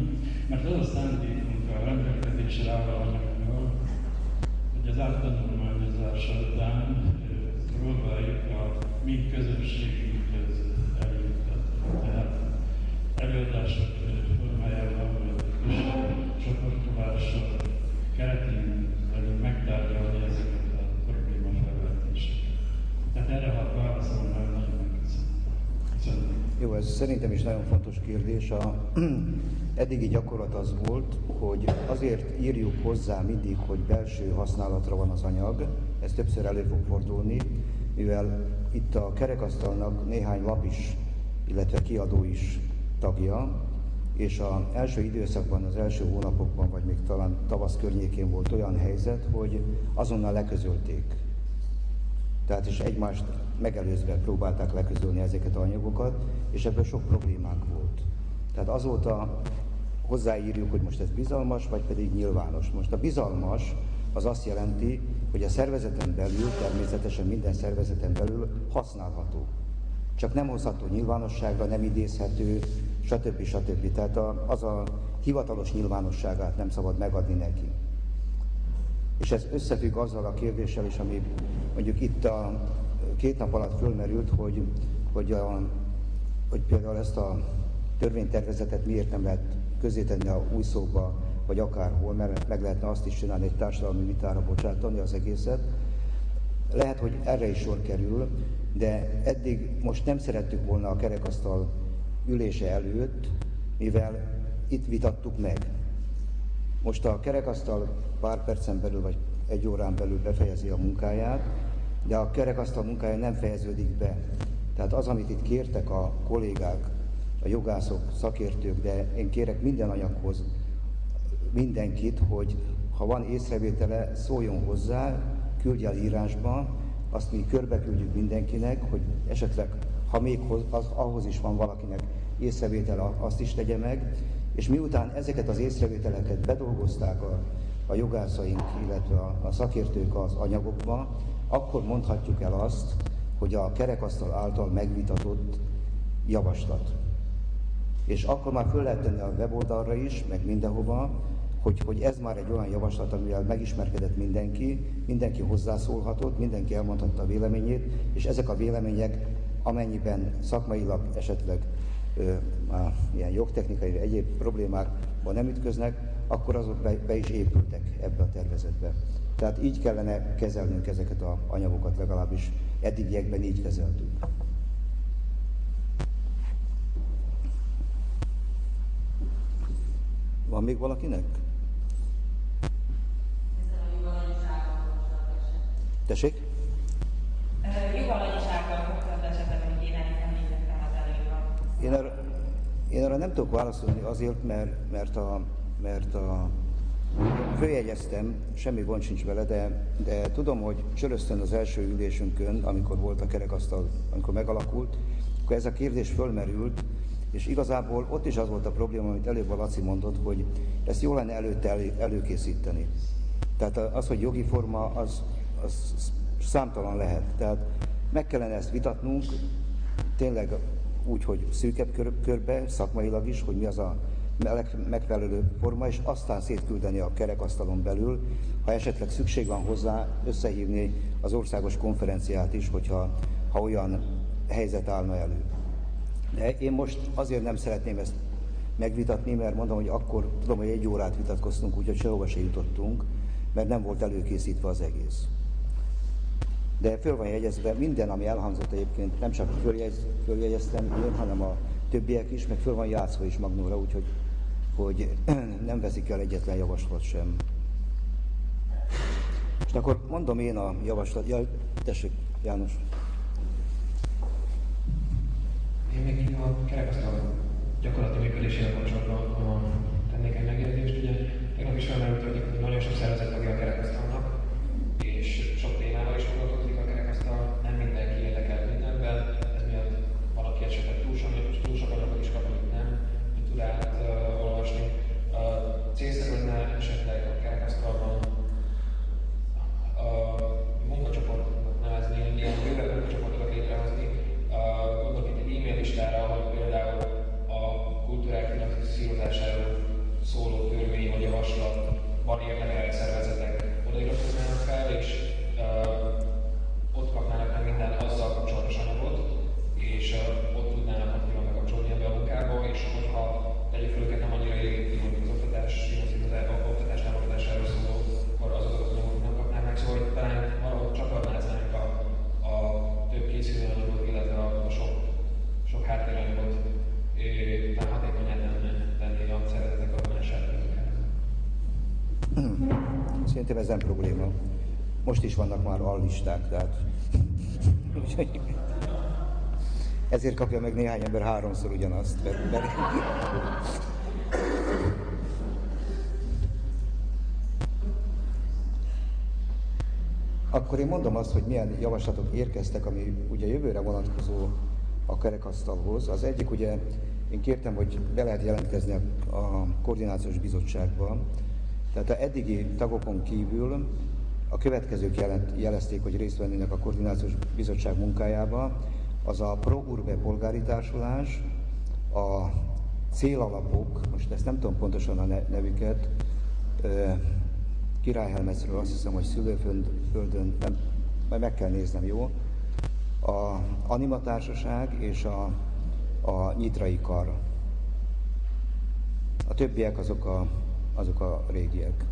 Mert az a szándékunk a rendelkezésre álló anyaggal, hogy az áttanulmányozása után próbáljuk a mi közösségünkhöz eljuttatni. Tehát előadások formájában, vagy csoportolással keretén belül megtárgyalni ezeket a problémafelvetéseket. Tehát erre, ha válaszolnál, nagyon megköszönöm. Jó, ez szerintem is nagyon fontos kérdés. A eddigi gyakorlat az volt, hogy azért írjuk hozzá mindig, hogy belső használatra van az anyag, ez többször elő fog fordulni, mivel itt a kerekasztalnak néhány lap is, illetve kiadó is tagja, és az első időszakban, az első hónapokban, vagy még talán tavasz környékén volt olyan helyzet, hogy azonnal leközölték. Tehát is egymást megelőzve próbálták leközölni ezeket az anyagokat, és ebből sok problémánk volt. Tehát azóta hozzáírjuk, hogy most ez bizalmas, vagy pedig nyilvános. Most a bizalmas az azt jelenti, hogy a szervezeten belül, természetesen minden szervezeten belül használható. Csak nem hozható nyilvánosságra, nem idézhető, stb. stb. Tehát a, az a hivatalos nyilvánosságát nem szabad megadni neki. És ez összefügg azzal a kérdéssel is, ami mondjuk itt a két nap alatt fölmerült, hogy, hogy, a, hogy például ezt a törvénytervezetet miért nem lehet közzétenni a új szóba, vagy akárhol, mert meg lehetne azt is csinálni, egy társadalmi vitára bocsátani az egészet. Lehet, hogy erre is sor kerül, de eddig most nem szerettük volna a kerekasztal ülése előtt, mivel itt vitattuk meg. Most a kerekasztal pár percen belül, vagy egy órán belül befejezi a munkáját, de a kerekasztal munkája nem fejeződik be. Tehát az, amit itt kértek a kollégák, a jogászok, szakértők, de én kérek minden anyaghoz mindenkit, hogy ha van észrevétele, szóljon hozzá, küldje el írásba, azt mi körbeküldjük mindenkinek, hogy esetleg, ha még az, ahhoz is van valakinek észrevétele, azt is tegye meg, és miután ezeket az észrevételeket bedolgozták a, a jogászaink, illetve a, a szakértők az anyagokba, akkor mondhatjuk el azt, hogy a kerekasztal által megvitatott javaslat. És akkor már föl lehet tenni a weboldalra is, meg mindenhova, hogy, hogy ez már egy olyan javaslat, amivel megismerkedett mindenki, mindenki hozzászólhatott, mindenki elmondhatta a véleményét, és ezek a vélemények, amennyiben szakmailag esetleg ö, á, ilyen jogtechnikai vagy egyéb problémákban nem ütköznek, akkor azok be, be is épültek ebbe a tervezetbe. Tehát így kellene kezelnünk ezeket az anyagokat, legalábbis eddigiekben így kezeltük. Van még valakinek? Tessék? Jogalanyisággal kapcsolatban esetleg, amit én említettem az előbb. Én erre, én erre nem tudok válaszolni azért, mert, mert, a, mert a, főjegyeztem, semmi gond sincs vele, de, de tudom, hogy Csöröztön az első ülésünkön, amikor volt a kerekasztal, amikor megalakult, akkor ez a kérdés fölmerült, és igazából ott is az volt a probléma, amit előbb a Laci mondott, hogy ezt jó lenne előtte elő, előkészíteni. Tehát az, hogy jogi forma, az, az számtalan lehet. Tehát meg kellene ezt vitatnunk, tényleg úgy, hogy szűkebb kör, körbe, szakmailag is, hogy mi az a megfelelő forma, és aztán szétküldeni a kerekasztalon belül, ha esetleg szükség van hozzá, összehívni az országos konferenciát is, hogyha ha olyan helyzet állna elő. De én most azért nem szeretném ezt megvitatni, mert mondom, hogy akkor tudom, hogy egy órát vitatkoztunk, úgyhogy sehova se jutottunk, mert nem volt előkészítve az egész. De föl van jegyezve minden, ami elhangzott egyébként, nem csak följegyez, följegyeztem én, hanem a többiek is, meg föl van játszva is magnóra, úgyhogy hogy nem veszik el egyetlen javaslat sem. És akkor mondom én a javaslat. Ja, tessék, János. Én még így a kerekasztal gyakorlati működésével kapcsolatban tennék egy megjegyzést. Ugye tegnap is felmerült, hogy nagyon sok szervezet tagja a kerekasztalnak, és sok témával is foglalkozik a kerekasztal, nem mindenki érdekel mindenben, ez miatt valaki esetleg túl sok, túl sok anyagot is kap, amit nem tud átolvasni. Uh, célszerű lenne esetleg a kerekasztalban a munkacsoportnak nevezni, ilyen bővebb munkacsoportokat létrehozni. Uh, gondolok itt egy e-mail listára, ahol például a kultúrák finanszírozásáról szó Szerintem ez nem probléma. Most is vannak már allisták, tehát... Ezért kapja meg néhány ember háromszor ugyanazt. Mert, mert... Akkor én mondom azt, hogy milyen javaslatok érkeztek, ami ugye jövőre vonatkozó a kerekasztalhoz. Az egyik ugye, én kértem, hogy be lehet jelentkezni a, a koordinációs bizottságba. Tehát a eddigi tagokon kívül a következők jelent, jelezték, hogy részt vennének a koordinációs bizottság munkájába. Az a Pro Urbe polgári társulás, a célalapok, most ezt nem tudom pontosan a nevüket, Királyhelmezről azt hiszem, hogy szülőföldön, nem, majd meg kell néznem, jó? A Animatársaság és a, a Nyitrai Kar. A többiek azok a, azok a régiek.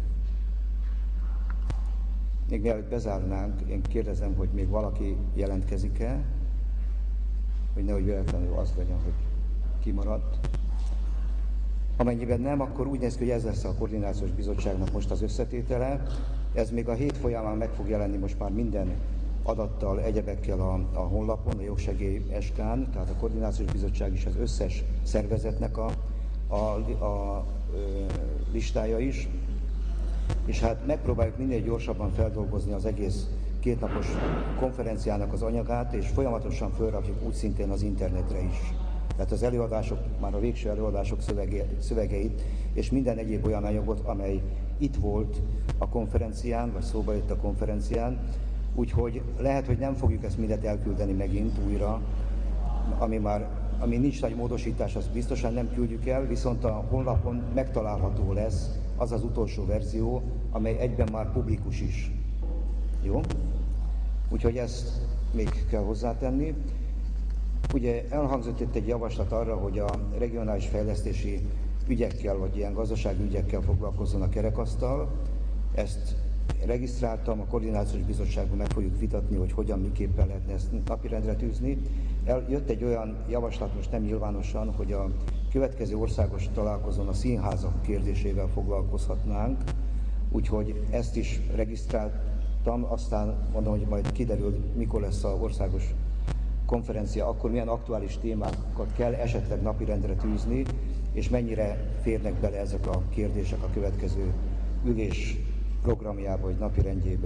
Még mielőtt bezárnánk, én kérdezem, hogy még valaki jelentkezik-e, hogy nehogy véletlenül az legyen, hogy kimaradt. Amennyiben nem, akkor úgy néz ki, hogy ez lesz a koordinációs bizottságnak most az összetétele. Ez még a hét folyamán meg fog jelenni most már minden adattal, egyebekkel a, a honlapon, a jogsegély eskán, tehát a koordinációs bizottság is az összes szervezetnek a, a, a, a listája is. És hát megpróbáljuk minél gyorsabban feldolgozni az egész kétnapos konferenciának az anyagát, és folyamatosan felrakjuk úgy szintén az internetre is. Tehát az előadások, már a végső előadások szövege, szövegeit, és minden egyéb olyan anyagot, amely itt volt a konferencián, vagy szóba jött a konferencián. Úgyhogy lehet, hogy nem fogjuk ezt mindet elküldeni megint újra, ami már ami nincs nagy módosítás, azt biztosan nem küldjük el, viszont a honlapon megtalálható lesz az az utolsó verzió, amely egyben már publikus is. Jó? Úgyhogy ezt még kell hozzátenni. Ugye elhangzott itt egy javaslat arra, hogy a regionális fejlesztési ügyekkel, vagy ilyen gazdasági ügyekkel foglalkozzon a kerekasztal. Ezt regisztráltam, a koordinációs bizottságban meg fogjuk vitatni, hogy hogyan, miképpen lehetne ezt napirendre tűzni. El, jött egy olyan javaslat, most nem nyilvánosan, hogy a következő országos találkozón a színházak kérdésével foglalkozhatnánk, úgyhogy ezt is regisztráltam, aztán mondom, hogy majd kiderül, mikor lesz az országos konferencia, akkor milyen aktuális témákat kell esetleg napirendre tűzni, és mennyire férnek bele ezek a kérdések a következő ülés programjába, vagy napirendjébe.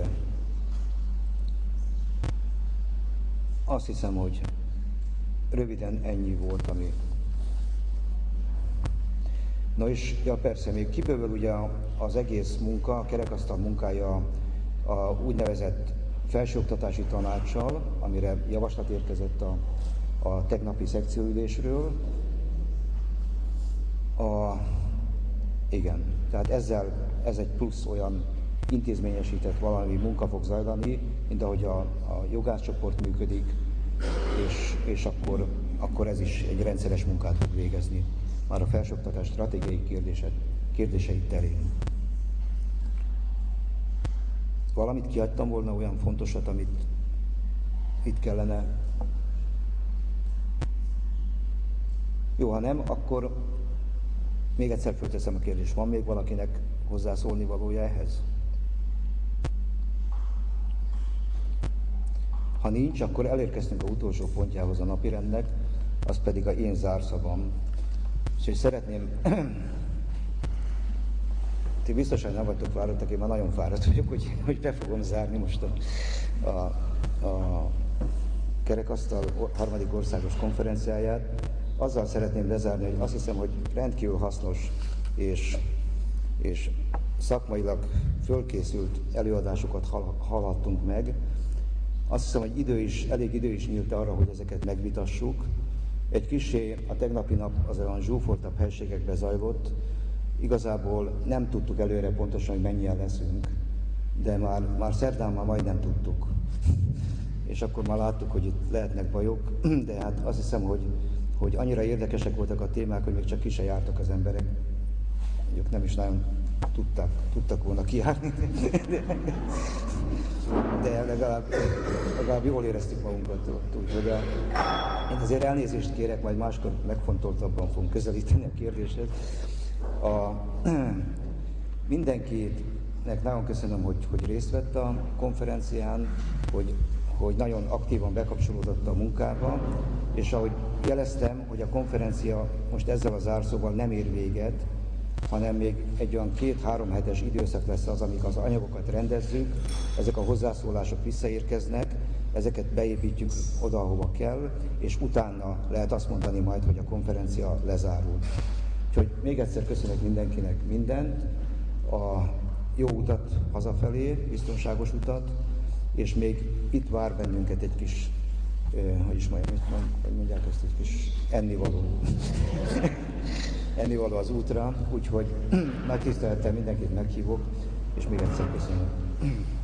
Azt hiszem, hogy röviden ennyi volt, ami... Na és, ja persze, még kibővül ugye az egész munka, a kerekasztal munkája a úgynevezett felsőoktatási tanácssal, amire javaslat érkezett a, a tegnapi szekcióülésről. A, igen, tehát ezzel ez egy plusz olyan intézményesített valami munka fog zajlani, mint ahogy a, a jogászcsoport működik, és, és akkor, akkor ez is egy rendszeres munkát fog végezni, már a felsőoktatás stratégiai kérdések, kérdései terén. Valamit kihagytam volna, olyan fontosat, amit itt kellene. Jó, ha nem, akkor még egyszer fölteszem a kérdést. Van még valakinek hozzászólni valója ehhez? Ha nincs, akkor elérkeztünk az utolsó pontjához a napirendnek, az pedig a én zárszavam. És szeretném, ti biztosan nem vagytok fáradtak, én már nagyon fáradt vagyok, hogy, hogy be fogom zárni most a, a, a kerekasztal harmadik országos konferenciáját. Azzal szeretném lezárni, hogy azt hiszem, hogy rendkívül hasznos és, és szakmailag fölkészült előadásokat hallhattunk meg. Azt hiszem, hogy idő is, elég idő is nyílt arra, hogy ezeket megvitassuk. Egy kissé a tegnapi nap az olyan zsúfoltabb helységekbe zajlott. Igazából nem tudtuk előre pontosan, hogy mennyien leszünk, de már, már szerdán már majdnem tudtuk. És akkor már láttuk, hogy itt lehetnek bajok, de hát azt hiszem, hogy, hogy annyira érdekesek voltak a témák, hogy még csak ki se jártak az emberek. Mondjuk nem is nagyon tudták, tudtak volna kijárni, de legalább, legalább jól éreztük magunkat ott. Úgyhogy a, én azért elnézést kérek, majd máskor megfontoltabban fogunk közelíteni a kérdéshez. A, mindenkit mindenkinek nagyon köszönöm, hogy, hogy részt vett a konferencián, hogy, hogy nagyon aktívan bekapcsolódott a munkába, és ahogy jeleztem, hogy a konferencia most ezzel a zárszóval nem ér véget, hanem még egy olyan két-három hetes időszak lesz az, amíg az anyagokat rendezzük, ezek a hozzászólások visszaérkeznek, ezeket beépítjük oda, ahova kell, és utána lehet azt mondani majd, hogy a konferencia lezárul. Úgyhogy még egyszer köszönök mindenkinek mindent, a jó utat hazafelé, biztonságos utat, és még itt vár bennünket egy kis, eh, hogy is mondjam, hogy mondják ezt, egy kis ennivaló. ennivaló az útra, úgyhogy nagy tisztelettel mindenkit meghívok, és még egyszer köszönöm.